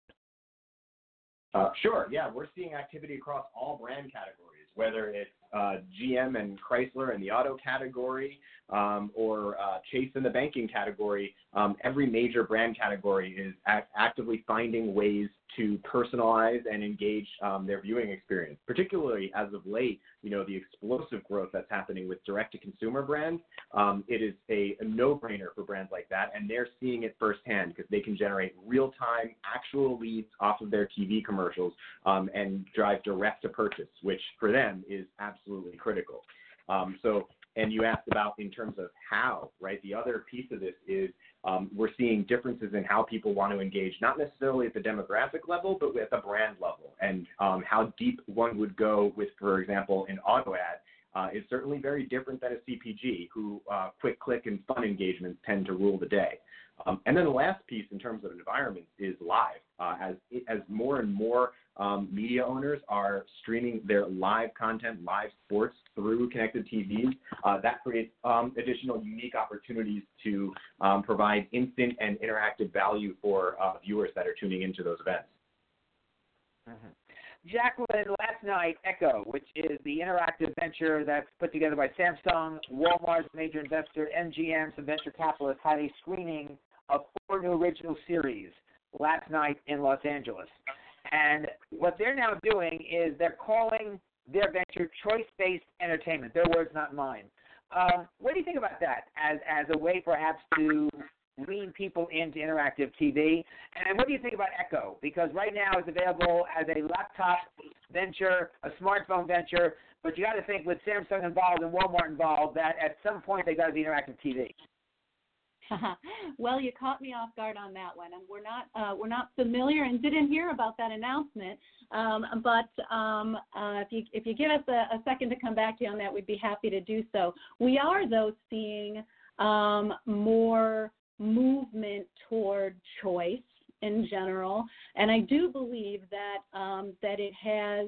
Uh, sure, yeah, we're seeing activity across all brand categories, whether it's uh, G M and Chrysler in the auto category um, or uh, Chase in the banking category. Um, every major brand category is act- actively finding ways to personalize and engage um, their viewing experience, particularly as of late, you know, the explosive growth that's happening with direct-to-consumer brands. Um, it is a, a no-brainer for brands like that, and they're seeing it firsthand because they can generate real-time, actual leads off of their T V commercials um, and drive direct-to-purchase, which for them is absolutely critical. Um, so, and you asked about in terms of how, right? The other piece of this is um, we're seeing differences in how people want to engage, not necessarily at the demographic level, but at the brand level, and um, how deep one would go with, for example, an auto ad uh, is certainly very different than a C P G, who uh, quick click and fun engagements tend to rule the day. Um, and then the last piece in terms of environments is live. Uh, as as more and more um, media owners are streaming their live content, live sports through connected T Vs, uh, that creates um, additional unique opportunities to um, provide instant and interactive value for uh, viewers that are tuning into those events. Mm-hmm. Jacqueline, last night, Echo, which is the interactive venture that's put together by Samsung, Walmart's major investor, M G M, some venture capitalists, had a screening of four new original series last night in Los Angeles. And what they're now doing is they're calling their venture choice-based entertainment. Their words, not mine. Um, what do you think about that as, as a way perhaps to lean people into interactive T V? And what do you think about Echo? Because right now it's available as a laptop venture, a smartphone venture, but you got to think with Samsung involved and Walmart involved that at some point they got to be interactive T V. Well, you caught me off guard on that one, and we're not uh, we're not familiar and didn't hear about that announcement. Um, but um, uh, if you if you give us a, a second to come back to you on that, we'd be happy to do so. We are though seeing um, more movement toward choice in general, and I do believe that um, that it has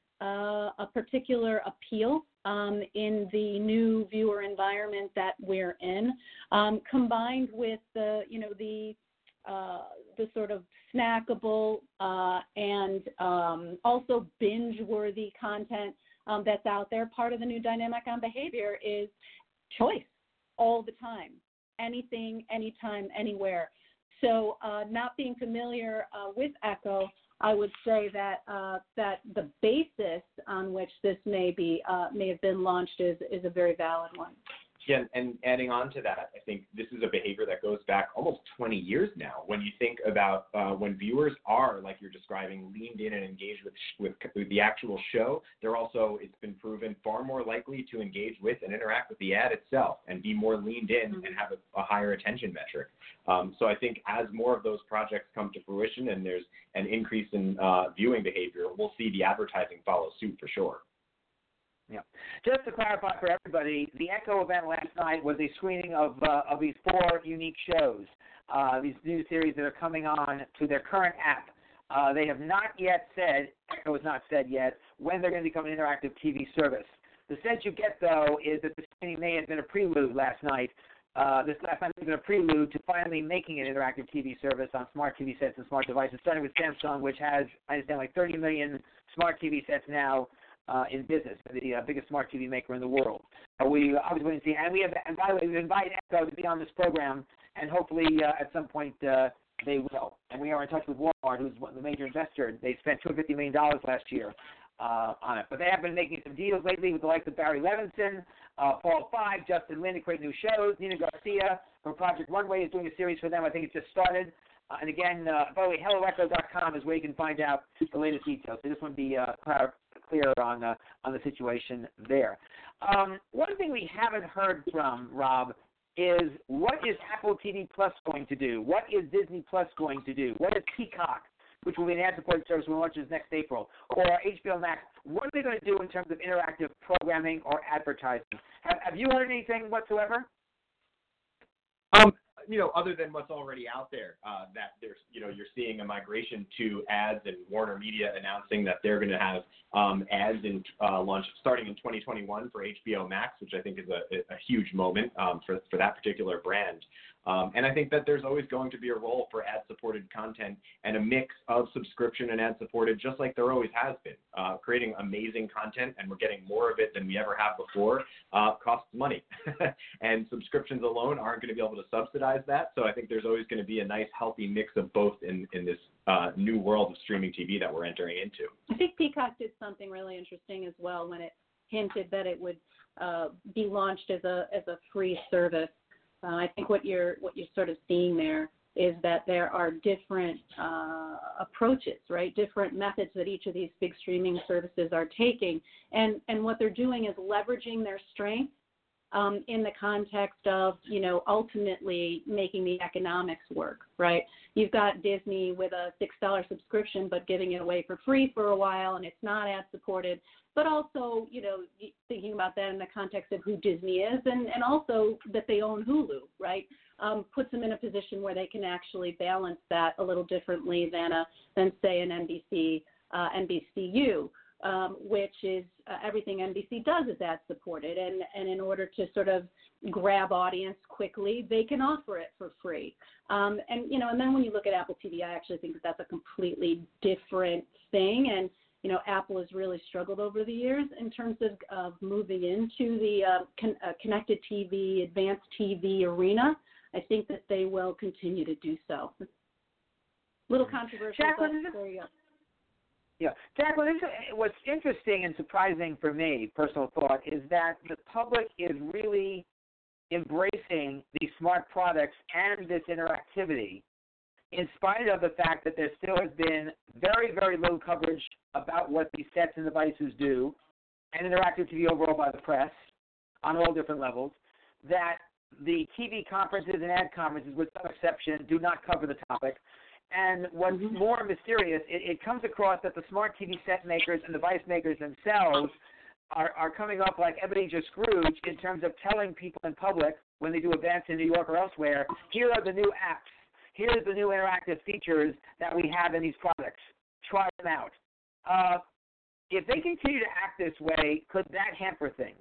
uh, a particular appeal Um, in the new viewer environment that we're in, um, combined with the, you know, the uh, the sort of snackable uh, and um, also binge-worthy content um, that's out there. Part of the new dynamic on behavior is choice all the time, anything, anytime, anywhere. So, uh, not being familiar uh, with Echo, I would say that uh, that the basis on which this may be uh, may have been launched is is a very valid one. Yeah, and adding on to that, I think this is a behavior that goes back almost twenty years now. When you think about uh, when viewers are, like you're describing, leaned in and engaged with, with with the actual show, they're also, it's been proven, far more likely to engage with and interact with the ad itself and be more leaned in mm-hmm. and have a, a higher attention metric. Um, so I think as more of those projects come to fruition and there's an increase in uh, viewing behavior, we'll see the advertising follow suit for sure. Yeah. Just to clarify for everybody, the Echo event last night was a screening of uh, of these four unique shows, uh, these new series that are coming on to their current app. Uh, they have not yet said, Echo has not said yet, when they're going to become an interactive T V service. The sense you get, though, is that the screening may have been a prelude last night. Uh, this last night has been a prelude to finally making an interactive T V service on smart T V sets and smart devices, starting with Samsung, which has, I understand, like thirty million smart T V sets now uh, in business, the uh, biggest smart T V maker in the world. Uh, we obviously want to see, and we have, and by the way, we've invited Echo to be on this program, and hopefully uh, at some point uh, they will. And we are in touch with Walmart, who's one of the major investor. They spent two hundred fifty million dollars last year uh, on it. But they have been making some deals lately with the likes of Barry Levinson, uh, Paul Feig, Justin Lin to create new shows. Nina Garcia from Project Runway is doing a series for them. I think it just started. Uh, and again, uh, by the way, hello echo dot com is where you can find out the latest details. So I just want to be uh, clear, clear on uh, on the situation there. Um, one thing we haven't heard from, Rob, is what is Apple T V Plus going to do? What is Disney Plus going to do? What is Peacock, which will be an ad-supported service when it launches next April, or H B O Max? What are they going to do in terms of interactive programming or advertising? Have, have you heard anything whatsoever? Um, you know, other than what's already out there, uh, that there's, you know, you're seeing a migration to ads, and Warner Media announcing that they're going to have um, ads in uh, launch starting in twenty twenty-one for H B O Max, which I think is a, a huge moment um, for for that particular brand. Um, and I think that there's always going to be a role for ad-supported content and a mix of subscription and ad-supported, just like there always has been. Uh, creating amazing content, and we're getting more of it than we ever have before, uh, costs money. And subscriptions alone aren't going to be able to subsidize that. So I think there's always going to be a nice, healthy mix of both in, in this uh, new world of streaming T V that we're entering into. I think Peacock did something really interesting as well when it hinted that it would uh, be launched as a as a free service. Uh, I think what you're what you're sort of seeing there is that there are different uh, approaches, right? Different methods that each of these big streaming services are taking, and and what they're doing is leveraging their strengths um, in the context of, you know, ultimately making the economics work, right? You've got Disney with a six dollar subscription, but giving it away for free for a while, and it's not ad supported. But also, you know, thinking about that in the context of who Disney is, and, and also that they own Hulu, right? Um, puts them in a position where they can actually balance that a little differently than a than say an N B C uh, N B C U, um, which is uh, everything N B C does is ad supported, and and in order to sort of grab audience quickly, they can offer it for free. Um, and you know, and then when you look at Apple T V, I actually think that that's a completely different thing. And you know, Apple has really struggled over the years in terms of, of moving into the uh, con- uh, connected T V, advanced T V arena. I think that they will continue to do so. A little controversial, Jacqueline, but there you go. Yeah, Jacqueline, what's interesting and surprising for me, personal thought, is that the public is really embracing these smart products and this interactivity, in spite of the fact that there still has been very, very little coverage about what these sets and devices do, and interactive T V overall by the press on all different levels, that the T V conferences and ad conferences, with some exception, do not cover the topic. And what's mm-hmm. more mysterious, it, it comes across that the smart T V set makers and device makers themselves are, are coming up like Ebenezer Scrooge in terms of telling people in public when they do events in New York or elsewhere, here are the new apps. Here's the new interactive features that we have in these products. Try them out. Uh, if they continue to act this way, could that hamper things?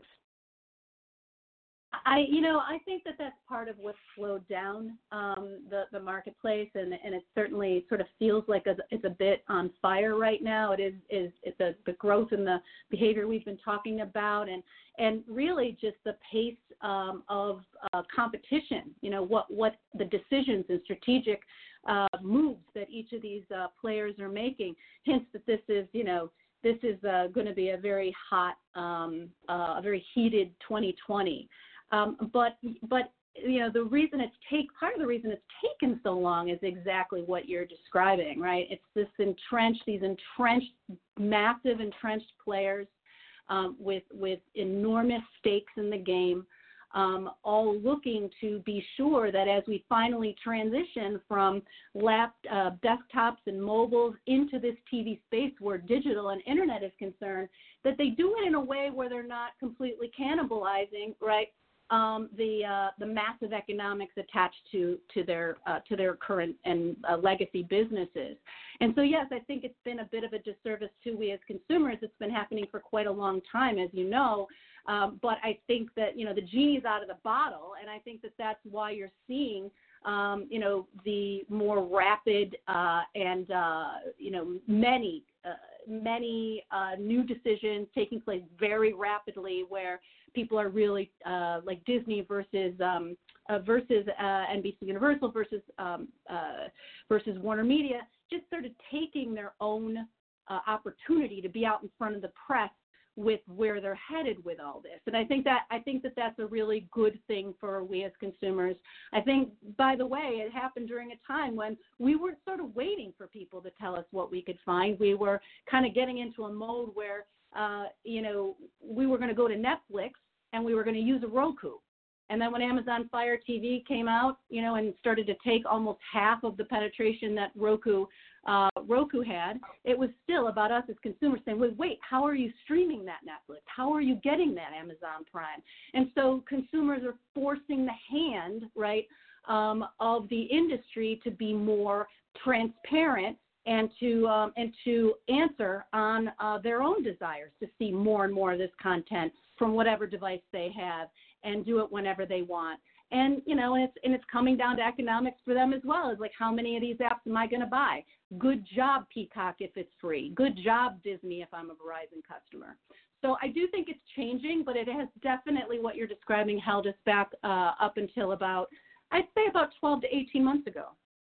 I, you know, I think that that's part of what slowed down um, the the marketplace, and and it certainly sort of feels like a, it's a bit on fire right now. It is is it's a, the growth in the behavior we've been talking about, and and really just the pace um, of uh, competition. You know, what what the decisions and strategic uh, moves that each of these uh, players are making hints that this is, you know, this is uh, going to be a very hot, um, uh, a very heated twenty twenty. Um, but, but you know, the reason it's take part of the reason it's taken so long is exactly what you're describing, right? It's this entrenched, these entrenched, massive entrenched players um, with with enormous stakes in the game, um, all looking to be sure that as we finally transition from lap uh, desktops and mobiles into this T V space where digital and internet is concerned, that they do it in a way where they're not completely cannibalizing, right? Um, the uh, the massive economics attached to to their uh, to their current and uh, legacy businesses, and so yes, I think it's been a bit of a disservice to we as consumers. It's been happening for quite a long time, as you know, um, but I think that you know the genie's out of the bottle, and I think that that's why you're seeing um, you know the more rapid uh, and uh, you know many uh, many uh, new decisions taking place very rapidly, where people are really uh, like Disney versus um, uh, versus uh, N B C Universal versus um, uh, versus Warner Media, just sort of taking their own uh, opportunity to be out in front of the press with where they're headed with all this. And I think that I think that that's a really good thing for we as consumers. I think, by the way, it happened during a time when we weren't sort of waiting for people to tell us what we could find. We were kind of getting into a mode where Uh, you know, we were going to go to Netflix and we were going to use a Roku. And then when Amazon Fire T V came out, you know, and started to take almost half of the penetration that Roku uh, Roku had, it was still about us as consumers saying, wait, wait, how are you streaming that Netflix? How are you getting that Amazon Prime? And so consumers are forcing the hand, right, um, of the industry to be more transparent and to um, and to answer on uh, their own desires to see more and more of this content from whatever device they have and do it whenever they want. And, you know, and it's, and it's coming down to economics for them as well. It's like, how many of these apps am I going to buy? Good job, Peacock, if it's free. Good job, Disney, if I'm a Verizon customer. So I do think it's changing, but it has definitely, what you're describing, held us back uh, up until about, I'd say about twelve to eighteen months ago.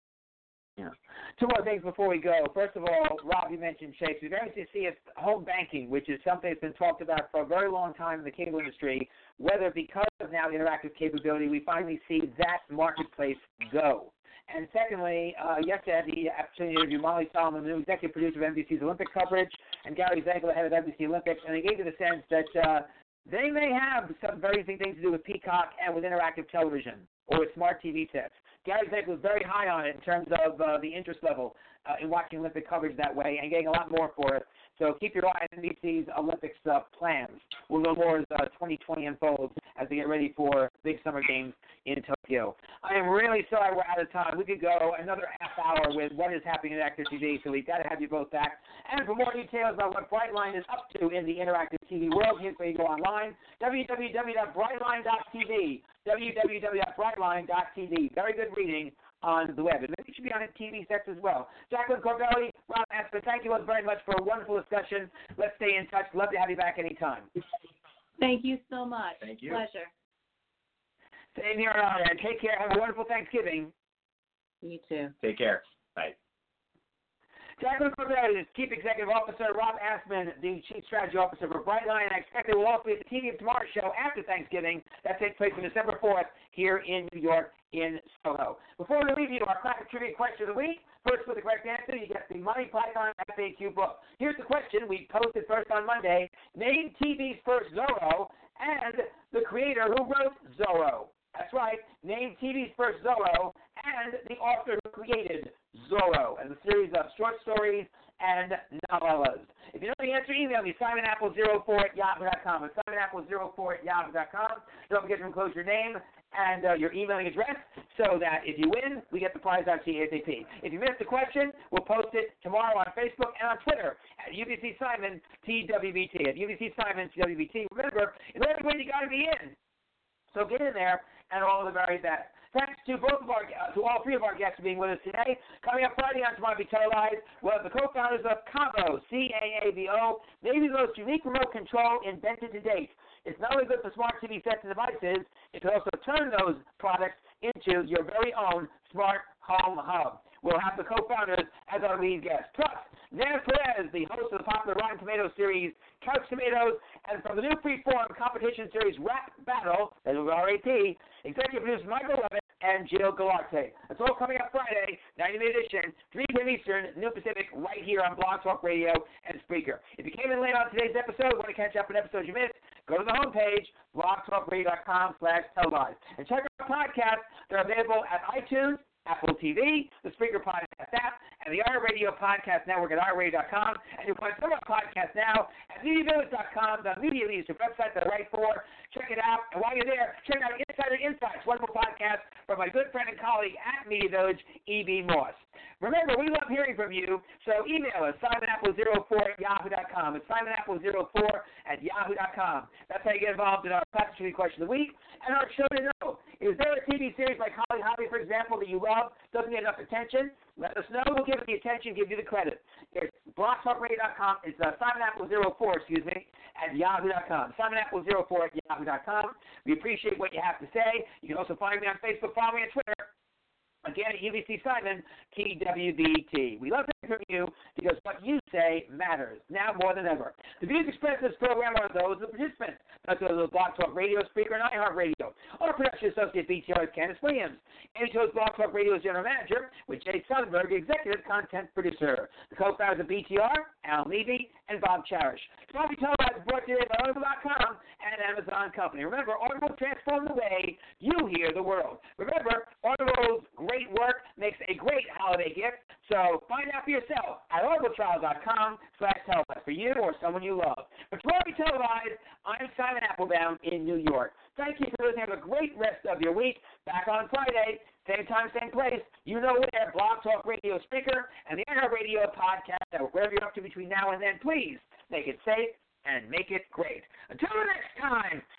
Yeah. Two more things before we go. First of all, Rob, you mentioned Chase. We're going to see if home banking, which is something that's been talked about for a very long time in the cable industry, whether because of now the interactive capability, we finally see that marketplace go. And secondly, uh, yesterday I had the opportunity to interview Molly Solomon, the new executive producer of N B C's Olympic coverage, and Gary Zeigler, head of N B C Olympics, and they gave you the sense that uh, they may have some very interesting things to do with Peacock and with interactive television or with smart T V sets. Gary Zeck was very high on it in terms of uh, the interest level uh, in watching Olympic coverage that way and getting a lot more for it. So keep your eye on N B C's Olympics uh, plans. We'll know more as uh, twenty twenty unfolds as they get ready for big summer games in Tokyo. I am really sorry we're out of time. We could go another half hour with what is happening in Active T V, so we've got to have you both back. And for more details about what Brightline is up to in the interactive T V world, here's where you go online, w w w dot brightline dot t v, w w w dot brightline dot t v. Very good reading on the web. And maybe it should be on T V sets as well. Jacqueline Corbelli, Rob Aspen, thank you both very much for a wonderful discussion. Let's stay in touch. Love to have you back anytime. Thank you so much. Thank you. Pleasure. Same here, and take care. Have a wonderful Thanksgiving. You too. Take care. Bye. Jacqueline Corbett is Chief Executive Officer, Rob Asman, the Chief Strategy Officer for Brightline, and I expect they will also be at the T V of Tomorrow show after Thanksgiving. That takes place on December fourth here in New York in Soho. Before we leave you, our classic trivia question of the week. First, with the correct answer, you get the Monty Python F A Q book. Here's the question we posted first on Monday. Name T V's first Zorro and the creator who wrote Zorro. That's right. Name T V's first Zorro and the author who created Zorro, and the series of short stories and novellas. If you know the answer, email me, simon apple zero four at yahoo dot com. It's simon apple zero four at yahoo dot com. Don't forget to enclose your name and uh, your emailing address so that if you win, we get the prize out to you ASAP. If you missed the question, we'll post it tomorrow on Facebook and on Twitter at U B C Simon T W B T. At U B C Simon T W B T. Remember, in every way you got to be in. So get in there and all the very best. Thanks to both of our, uh, to all three of our guests for being with us today. Coming up Friday on Tomorrow Be Televised, we'll have the co-founders of Cavo, C A A V O, maybe the most unique remote control invented to date. It's not only good for smart T V sets and devices, it can also turn those products into your very own smart home hub. We'll have the co-founders as our lead guests. Plus, Nan Perez, the host of the popular Rotten Tomatoes series Couch Tomatoes, and from the new freeform competition series Rap Battle, that is R A P, executive producers Michael Levitt and Jill Galarte. It's all coming up Friday, ninety minute edition, three p.m. Eastern, New Pacific, right here on Blog Talk Radio and Spreaker. If you came in late on today's episode, want to catch up on episodes you missed, go to the homepage, blog talk radio dot com slash televised. And check out our podcasts. They're available at iTunes, Apple T V, the Spreaker Podcast app, and the iRadio Podcast Network at i radio dot com. And you'll find some of our podcasts now at media village dot com. The Media Leads, the website that I write for. Check it out. And while you're there, check out Insider Insights, wonderful podcast from my good friend and colleague at Media Village, E B. Moss. Remember, we love hearing from you, so email us, simon apple zero four at yahoo dot com. It's simon apple zero four at yahoo dot com. That's how you get involved in our Classic Trivia Question of the Week and our show to know. Is there a T V series like Holly Hobby, for example, that you love, doesn't get enough attention? Let us know. We'll give it the attention, give you the credit. It's blog talk radio dot com. It's uh, simon apple zero four, excuse me, at yahoo dot com. simon apple zero four at yahoo dot com. We appreciate what you have to say. You can also find me on Facebook, follow me on Twitter. Again, at U B C Simon, T W B T. We love hearing from you because what you say matters, now more than ever. The views expressed in this program are those of the participants, not those of the Blog Talk Radio, Spreaker, and iHeartRadio. Our production associate, B T R, is Candace Williams. Amy Cho's Blog Talk Radio's general manager, with Jay Sonnenberg, executive content producer. The co-founders of B T R, Al Levy, and Bob Cherish. Tomorrow Be Televised is brought to you by Audible dot com and Amazon Company. Remember, Audible transforms the way you hear the world. Remember, Audible's great work makes a great holiday gift, so find out for yourself at audible trial dot com slash televised for you or someone you love. But Tomorrow Be Televised, I'm Simon Applebaum in New York. Thank you for listening. Have a great rest of your week. Back on Friday, same time, same place. You know where, Blog Talk Radio, Spreaker, and the iHeartRadio Podcast. And wherever you're up to between now and then, please make it safe and make it great. Until the next time,